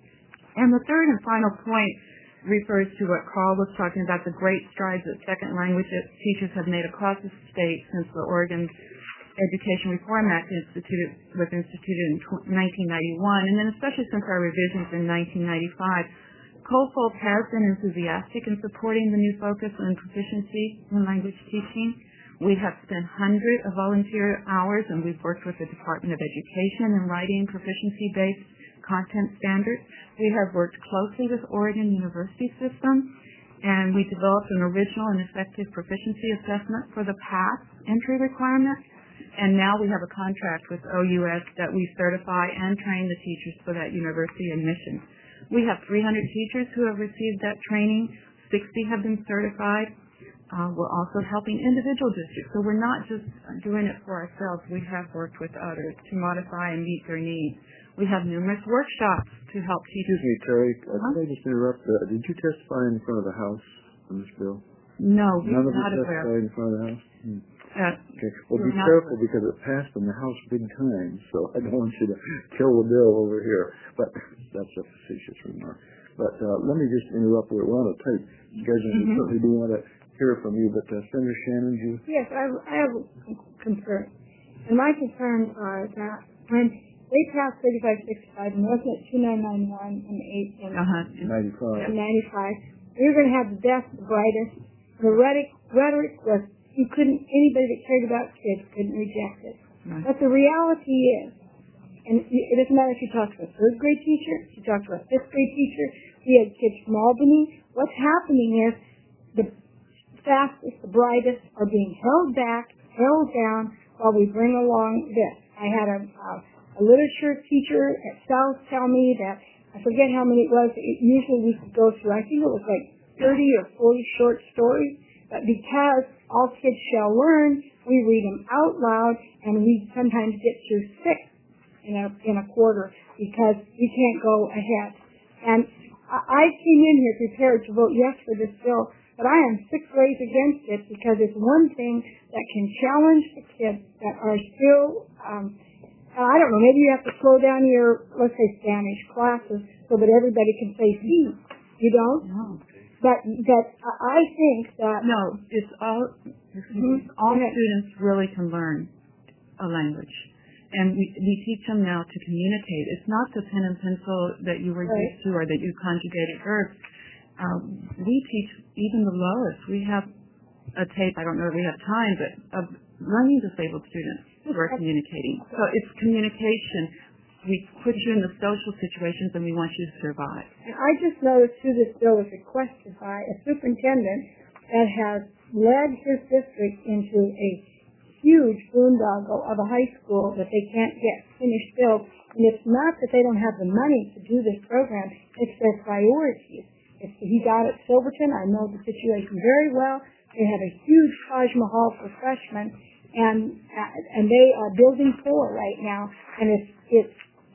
And the third and final point refers to what Carl was talking about, the great strides that second language teachers have made across the state since the Oregon Education Reform Act instituted, was instituted in nineteen ninety-one, and then especially since our revisions in nineteen ninety-five. Coalfolk has been enthusiastic in supporting the new focus on proficiency in language teaching. We have spent hundreds of volunteer hours, and we've worked with the Department of Education in writing proficiency-based content standards. We have worked closely with Oregon University System, and we developed an original and effective proficiency assessment for the PASS entry requirement. And now we have a contract with O U S that we certify and train the teachers for that university admission. We have three hundred teachers who have received that training. sixty have been certified. Uh, we're also helping individual districts. So we're not just doing it for ourselves. We have worked with others to modify and meet their needs. We have numerous workshops to help teachers. Excuse me, Terry. Uh, huh? Can I just interrupt? Uh, did you testify in front of the House on this bill? No, we None did of you not aware. testified in front of the House? Hmm. Uh, Okay. Well, be we're not careful aware. because it passed in the House big time, so I don't want you to kill the bill over here. But that's a facetious remark. But uh, let me just interrupt. We're on a tape. You guys mm-hmm. certainly do want to hear from you, but uh, Senator Shannon, you... Yes, I, I have a concern. And my concerns are that when they passed thirty-five sixty-five and wasn't it two nine nine one and eight and uh-huh. ninety-five. And ninety-five. We were going to have the best, the brightest. The rhetoric, rhetoric was you couldn't, anybody that cared about kids couldn't reject it. Right. But the reality is, and it doesn't matter if you talk to a third grade teacher, if you talk to a fifth grade teacher, we had kids from Albany. What's happening is the fastest, the brightest are being held back, held down while we bring along this. I had a, a a literature teacher at South tell me that, I forget how many it was, it, usually we could go through, I think it was like thirty or forty short stories, but because all kids shall learn, we read them out loud, and we sometimes get through six in a, in a quarter because we can't go ahead. And I, I came in here prepared to vote yes for this bill, but I am six ways against it because it's one thing that can challenge the kids that are still, um, I don't know, maybe you have to slow down your, let's say, Spanish classes so that everybody can say C. You don't? No. But, but I think that... No, it's all, Mm-hmm. all students really can learn a language. And we, we teach them now to communicate. It's not the pen and pencil that you were right. used to or that you conjugated verbs. Um, we teach even the lowest. We have a tape, I don't know if we have time, but of learning disabled students who are communicating. So it's communication. We put you in the social situations and we want you to survive. And I just noticed through this bill was requested by a superintendent that has led his district into a huge boondoggle of a high school that they can't get finished built. And it's not that they don't have the money to do this program, it's their priorities. It's, he got it at Silverton. I know the situation very well. They have a huge Taj Mahal for freshmen, and uh, and they are building four right now. And it's it's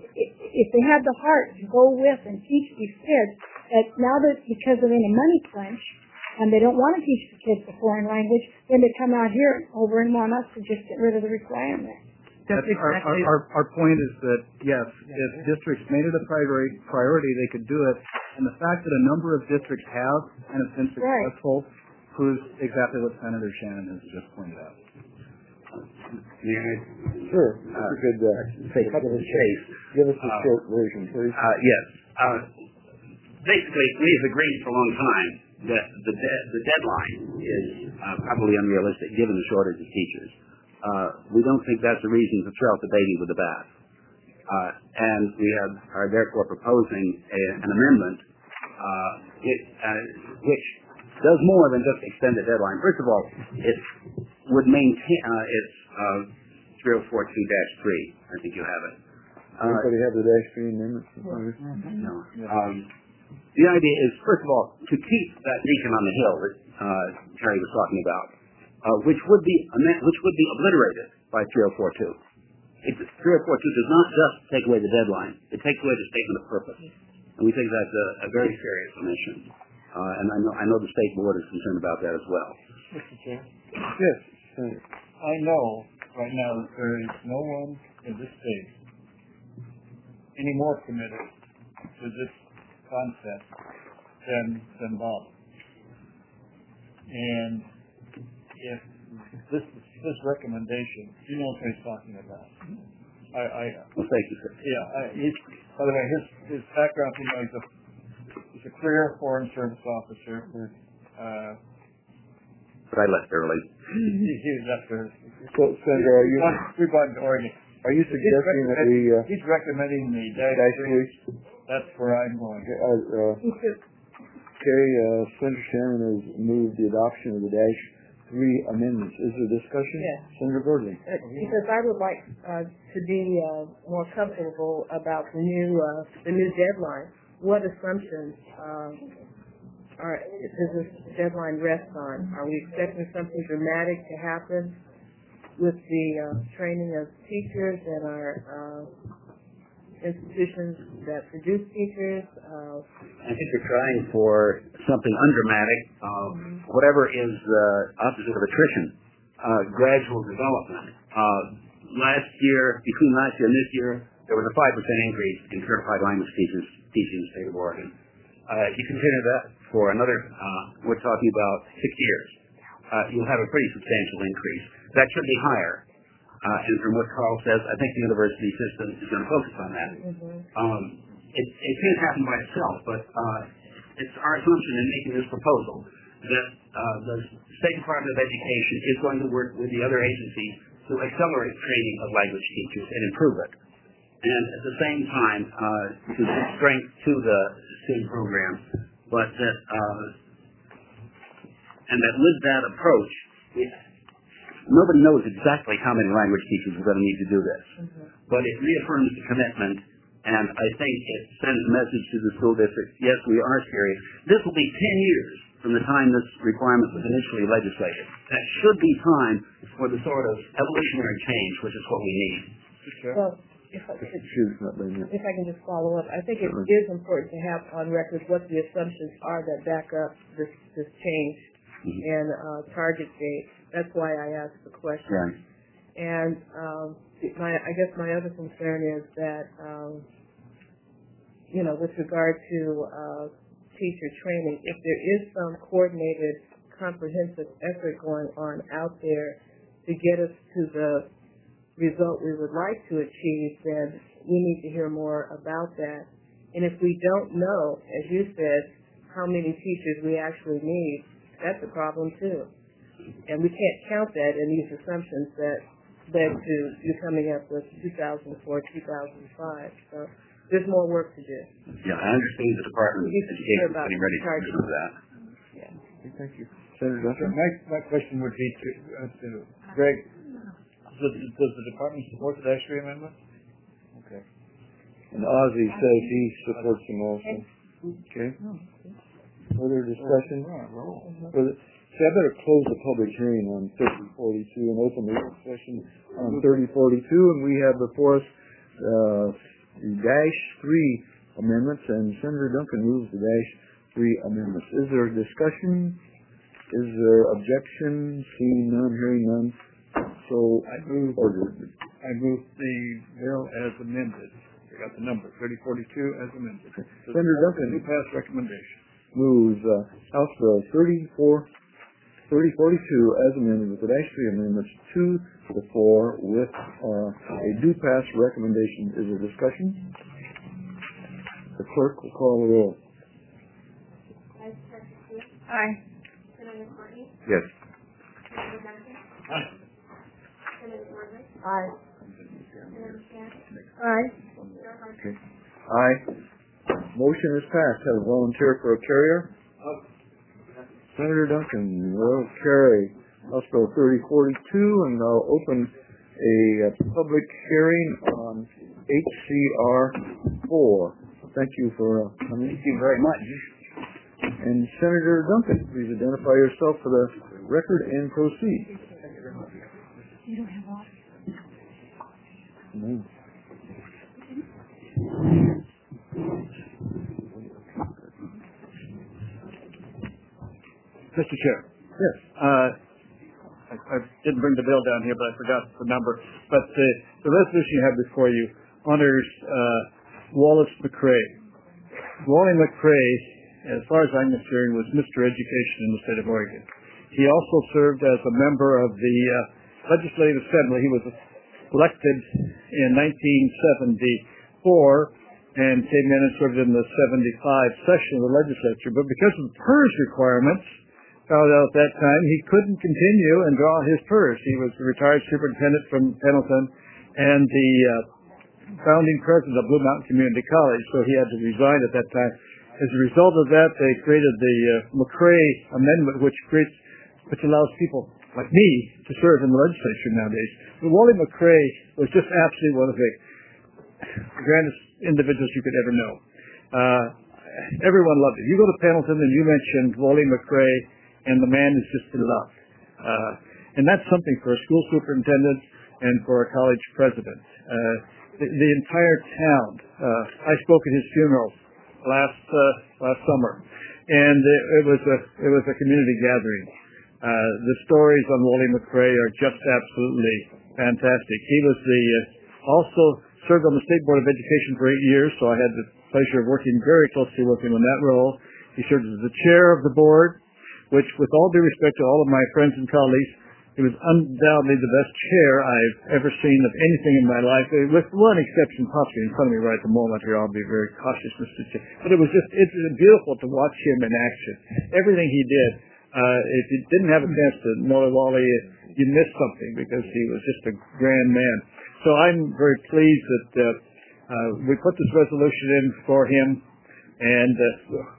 if they have the heart to go with and teach these kids, that now that because they're in a money crunch and they don't want to teach the kids the foreign language, then they come out here over and want us to just get rid of the requirement. That's exactly. Our, our, our point is that, yes, if districts made it a priority, priority, they could do it. And the fact that a number of districts have and have been successful right. proves exactly what Senator Shannon has just pointed out. Yeah. Sure. Uh, you could uh, say cut to the chase. Give us a uh, short version, please. Uh, yes. Uh, basically, we have agreed for a long time that the de- the deadline is uh, probably unrealistic given the shortage of teachers. Uh, we don't think that's a reason to throw out the baby with the bath. Uh, and we have, are therefore proposing a, an amendment uh, which, uh, which does more than just extend the deadline. First of all, it would maintain uh, its uh, three oh four two dash three. I think you have it. Uh, Everybody have the dash three amendments? No. Um, the idea is, first of all, to keep that beacon on the hill that uh, Terry was talking about, uh, which would be which would be obliterated by three oh four two. three oh four two does not just take away the deadline; it takes away the statement of purpose, and we think that's a, a very serious omission. Uh, and I know I know the state board is concerned about that as well. Mister Chair. Yes. I know right now that there is no one in this state any more committed to this concept than than Bob. And if this this recommendation, he knows what he's talking about. I, I well, thank you, sir. Yeah. I, he's, by the way, his his background, you know, he's a he's a career foreign service officer. For, uh, but I left early. he, he left early. So, Senator, are you? We brought him to Oregon. Are you suggesting that we? Uh, he's recommending the dash three. That's where I'm going. Uh, uh, okay, uh, Senator Shannon has moved the adoption of the dash three amendments. Is there discussion? Yes. Senator Birdley. Uh, because I would like uh, to be uh, more comfortable about the new uh, the new deadline. What assumptions uh, are does this deadline rest on? Are we expecting something dramatic to happen with the uh, training of teachers and our uh, institutions that produce teachers? Uh, I think you're trying for something undramatic, uh, mm-hmm. whatever is the uh, opposite of attrition, uh, gradual development. Uh, last year, between last year and this year, there was a five percent increase in certified language teachers teaching in the state of Oregon. Uh, you continue that for another, uh, we're talking about six years. Uh, you'll have a pretty substantial increase. That should be higher. Uh, and from what Carl says, I think the university system is going to focus on that. Mm-hmm. Um, it, it can't happen by itself, but uh, it's our assumption in making this proposal that uh, the State Department of Education is going to work with the other agencies to accelerate training of language teachers and improve it. And at the same time, uh, to give strength to the student program, but that, uh, and that with that approach, it, nobody knows exactly how many language teachers are going to need to do this. Mm-hmm. But it reaffirms the commitment, and I think it sends a message to the school district, yes, we are serious. This will be ten years from the time this requirement was initially legislated. That should be time for the sort of evolutionary change, which is what we need. Well, if I, could, if I can just follow up, I think it is important to have on record what the assumptions are that back up this, this change mm-hmm. and uh, target date. That's why I asked the question. Right. And um, my, I guess my other concern is that, um, you know, with regard to uh, teacher training, if there is some coordinated, comprehensive effort going on out there to get us to the result we would like to achieve, then we need to hear more about that. And if we don't know, as you said, how many teachers we actually need, that's a problem too. And we can't count that in these assumptions that led to you coming up with two thousand four, two thousand five. So there's more work to do. Yeah, I understand the Department of Education is getting ready to do that. Yeah. Okay, thank you. Senator Duncan? My, my question would be to, uh, to Greg, does, does the department support the dash three amendment? Okay. And Ozzie says he supports them also. Okay. Further discussion? Further? See, I better close the public hearing on thirty forty-two and open the work session on thirty forty-two, and we have before us uh, the dash three amendments, and Senator Duncan moves the dash three amendments. Is there discussion? Is there objection? Seeing none, hearing none. So I move ordered. I move the bill as amended. I got the number thirty forty-two as amended. Okay. Senator Duncan, new pass recommendation moves uh, House Bill thirty-four. thirty forty-two as amended with the dash three amendments to the floor with uh, a due pass recommendation. Is there discussion? The clerk will call the roll. Aye. Yes. Aye. Aye. Aye. Okay. Aye. Motion is passed. Have a volunteer for a carrier. Senator Duncan will carry House Bill thirty forty-two, and I'll open a uh, public hearing on H C R four. Thank you for uh, coming. Thank you very much. And Senator Duncan, please identify yourself for the record and proceed. You don't have water. No. Mister Chair. Yes. Uh, I, I didn't bring the bill down here, but I forgot the number. But the, the resolution you have before you honors uh, Wallace McCrae. Wally McCrae, as far as I'm concerned, was Mister Education in the state of Oregon. He also served as a member of the uh, Legislative Assembly. He was elected in nineteen seventy-four and came in and served in the seventy-five session of the legislature. But because of the PERS requirements, found out at that time he couldn't continue and draw his PERS. He was the retired superintendent from Pendleton and the uh, founding president of Blue Mountain Community College, so he had to resign at that time. As a result of that, they created the uh, McCrae Amendment, which creates, which allows people like me to serve in the legislature nowadays. But Wally McCrae was just absolutely one of the grandest individuals you could ever know. Uh, everyone loved him. You go to Pendleton and you mentioned Wally McCrae, and the man is just beloved. Uh, and that's something for a school superintendent and for a college president. Uh, the, the entire town. Uh, I spoke at his funeral last uh, last summer, and it, it was a it was a community gathering. Uh, the stories on Wally McCrae are just absolutely fantastic. He was the uh, also served on the State Board of Education for eight years, so I had the pleasure of working very closely with him in that role. He served as the chair of the board, which, with all due respect to all of my friends and colleagues, he was undoubtedly the best chair I've ever seen of anything in my life, with one exception possibly in front of me right at the moment here. I'll be very cautious, Mister Chair. But it was just, it's beautiful to watch him in action. Everything he did, uh, if you didn't have a chance to know Wally, you missed something because he was just a grand man. So I'm very pleased that uh, uh, we put this resolution in for him, and uh,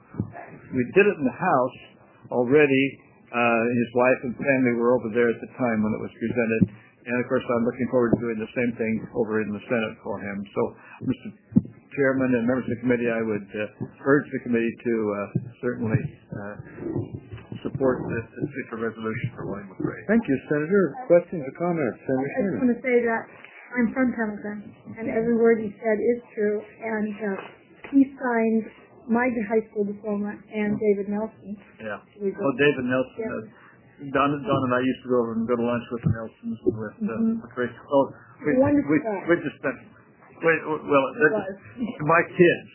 we did it in the House already. Uh, his wife and family were over there at the time when it was presented. And, of course, I'm looking forward to doing the same thing over in the Senate for him. So, Mister Chairman and members of the committee, I would uh, urge the committee to uh, certainly uh, support this particular resolution for William McCrae. Thank you, Senator. Questions or comments? Senator I just want to say that I'm from Pendleton, and every word he said is true. And uh, he signed my high school diploma and David Nelson. Yeah. Well, David Nelson. Yeah. Uh, Don, Don and I used to go over and go to lunch with the Nelsons and with uh, Mm-hmm. McCrae. Oh, we, Wonderful we, guy. we just spent. Wait, well, that's, my kids.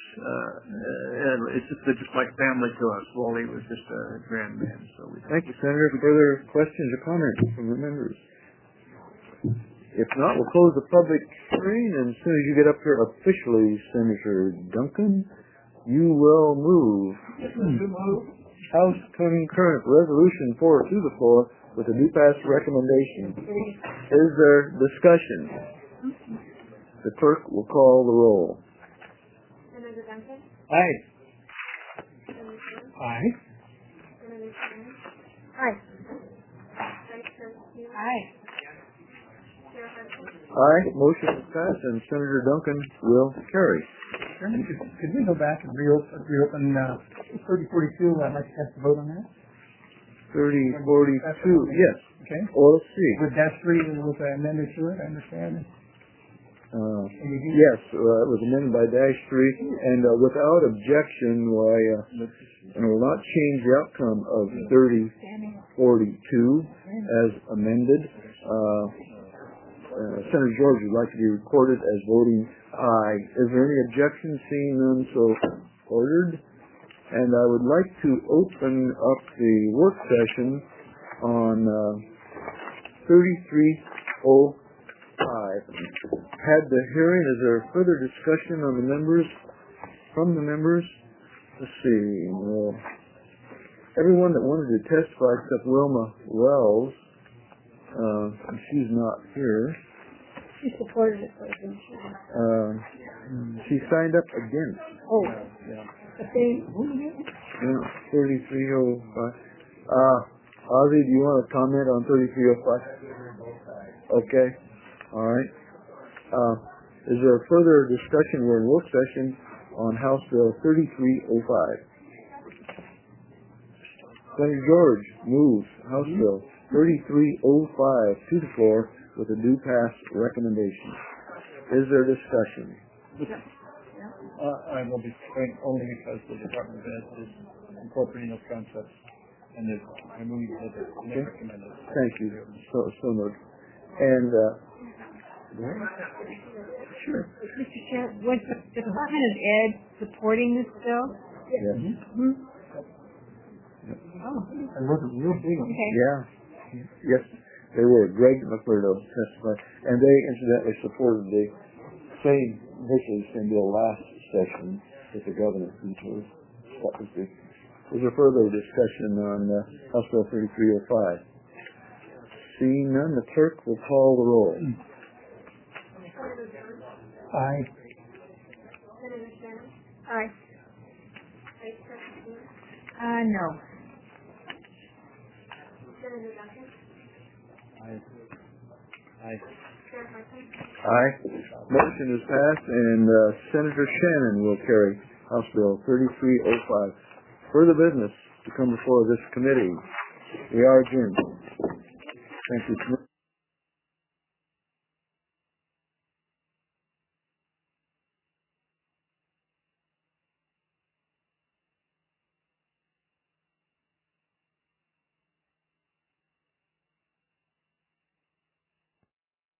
Uh, and it's just they're just like family to us. Wally was just a grand man. So we thank you, Senator. Further questions or comments from the members? If not, we'll close the public hearing, and as soon as you get up here officially, Senator Duncan, you will move House Concurrent Resolution four to the floor with a new pass recommendation. Is there discussion? The clerk will call the roll. Senator Duncan? Aye. Aye. Aye. Aye. Aye. Motion is passed, and Senator Duncan will carry. Could, could we go back and reopen, reopen uh, thirty forty-two? I'd like to have to vote on that. thirty forty-two, yes. Okay. Or let's see. With dash three, there was an amendment to it, I understand. Uh, yes, uh, it was amended by dash three, and uh, without objection, why, uh, and will not change the outcome of thirty forty-two as amended. Uh, uh, Senator George would like to be recorded as voting aye. Is there any objection? Seeing none, so ordered. And I would like to open up the work session on uh, thirty-three oh five. Had the hearing. Is there further discussion on the members? From the members? Let's see. Well, everyone that wanted to testify except Wilma Wells, uh, she's not here. She supported it, didn't she? Uh, she signed up against. Oh. Yeah. But they, Yeah, thirty-three oh five. Uh, Ozzy, do you want to comment on thirty-three oh five? Okay. All right. Uh, is there further discussion? We're in work session on House Bill thirty-three oh five. Senator George moves House Bill thirty-three oh five to the floor with a due pass recommendation. Is there discussion? Uh, I will be frank only because the Department of Ed is incorporating those concepts, and that I move that they Okay. recommend it. Thank you. So, so noted. And, uh, sure. Mister Chair, was the Department of Ed supporting this bill? Yes. Mm-hmm. Oh. And wasn't real big on Okay. Yeah. Yes, they were. Greg McMurdo testified. And they incidentally supported the same initiatives in the last session that the governor vetoed. That was the, is there further discussion on uh, House Bill thirty-three oh five? Seeing none, the clerk will call the roll. Aye. Aye. Uh, no. Aye. Aye. Aye. Motion is passed, and uh, Senator Shannon will carry House Bill thirty-three oh five. Further business to come before this committee. We are adjourned. Thank you.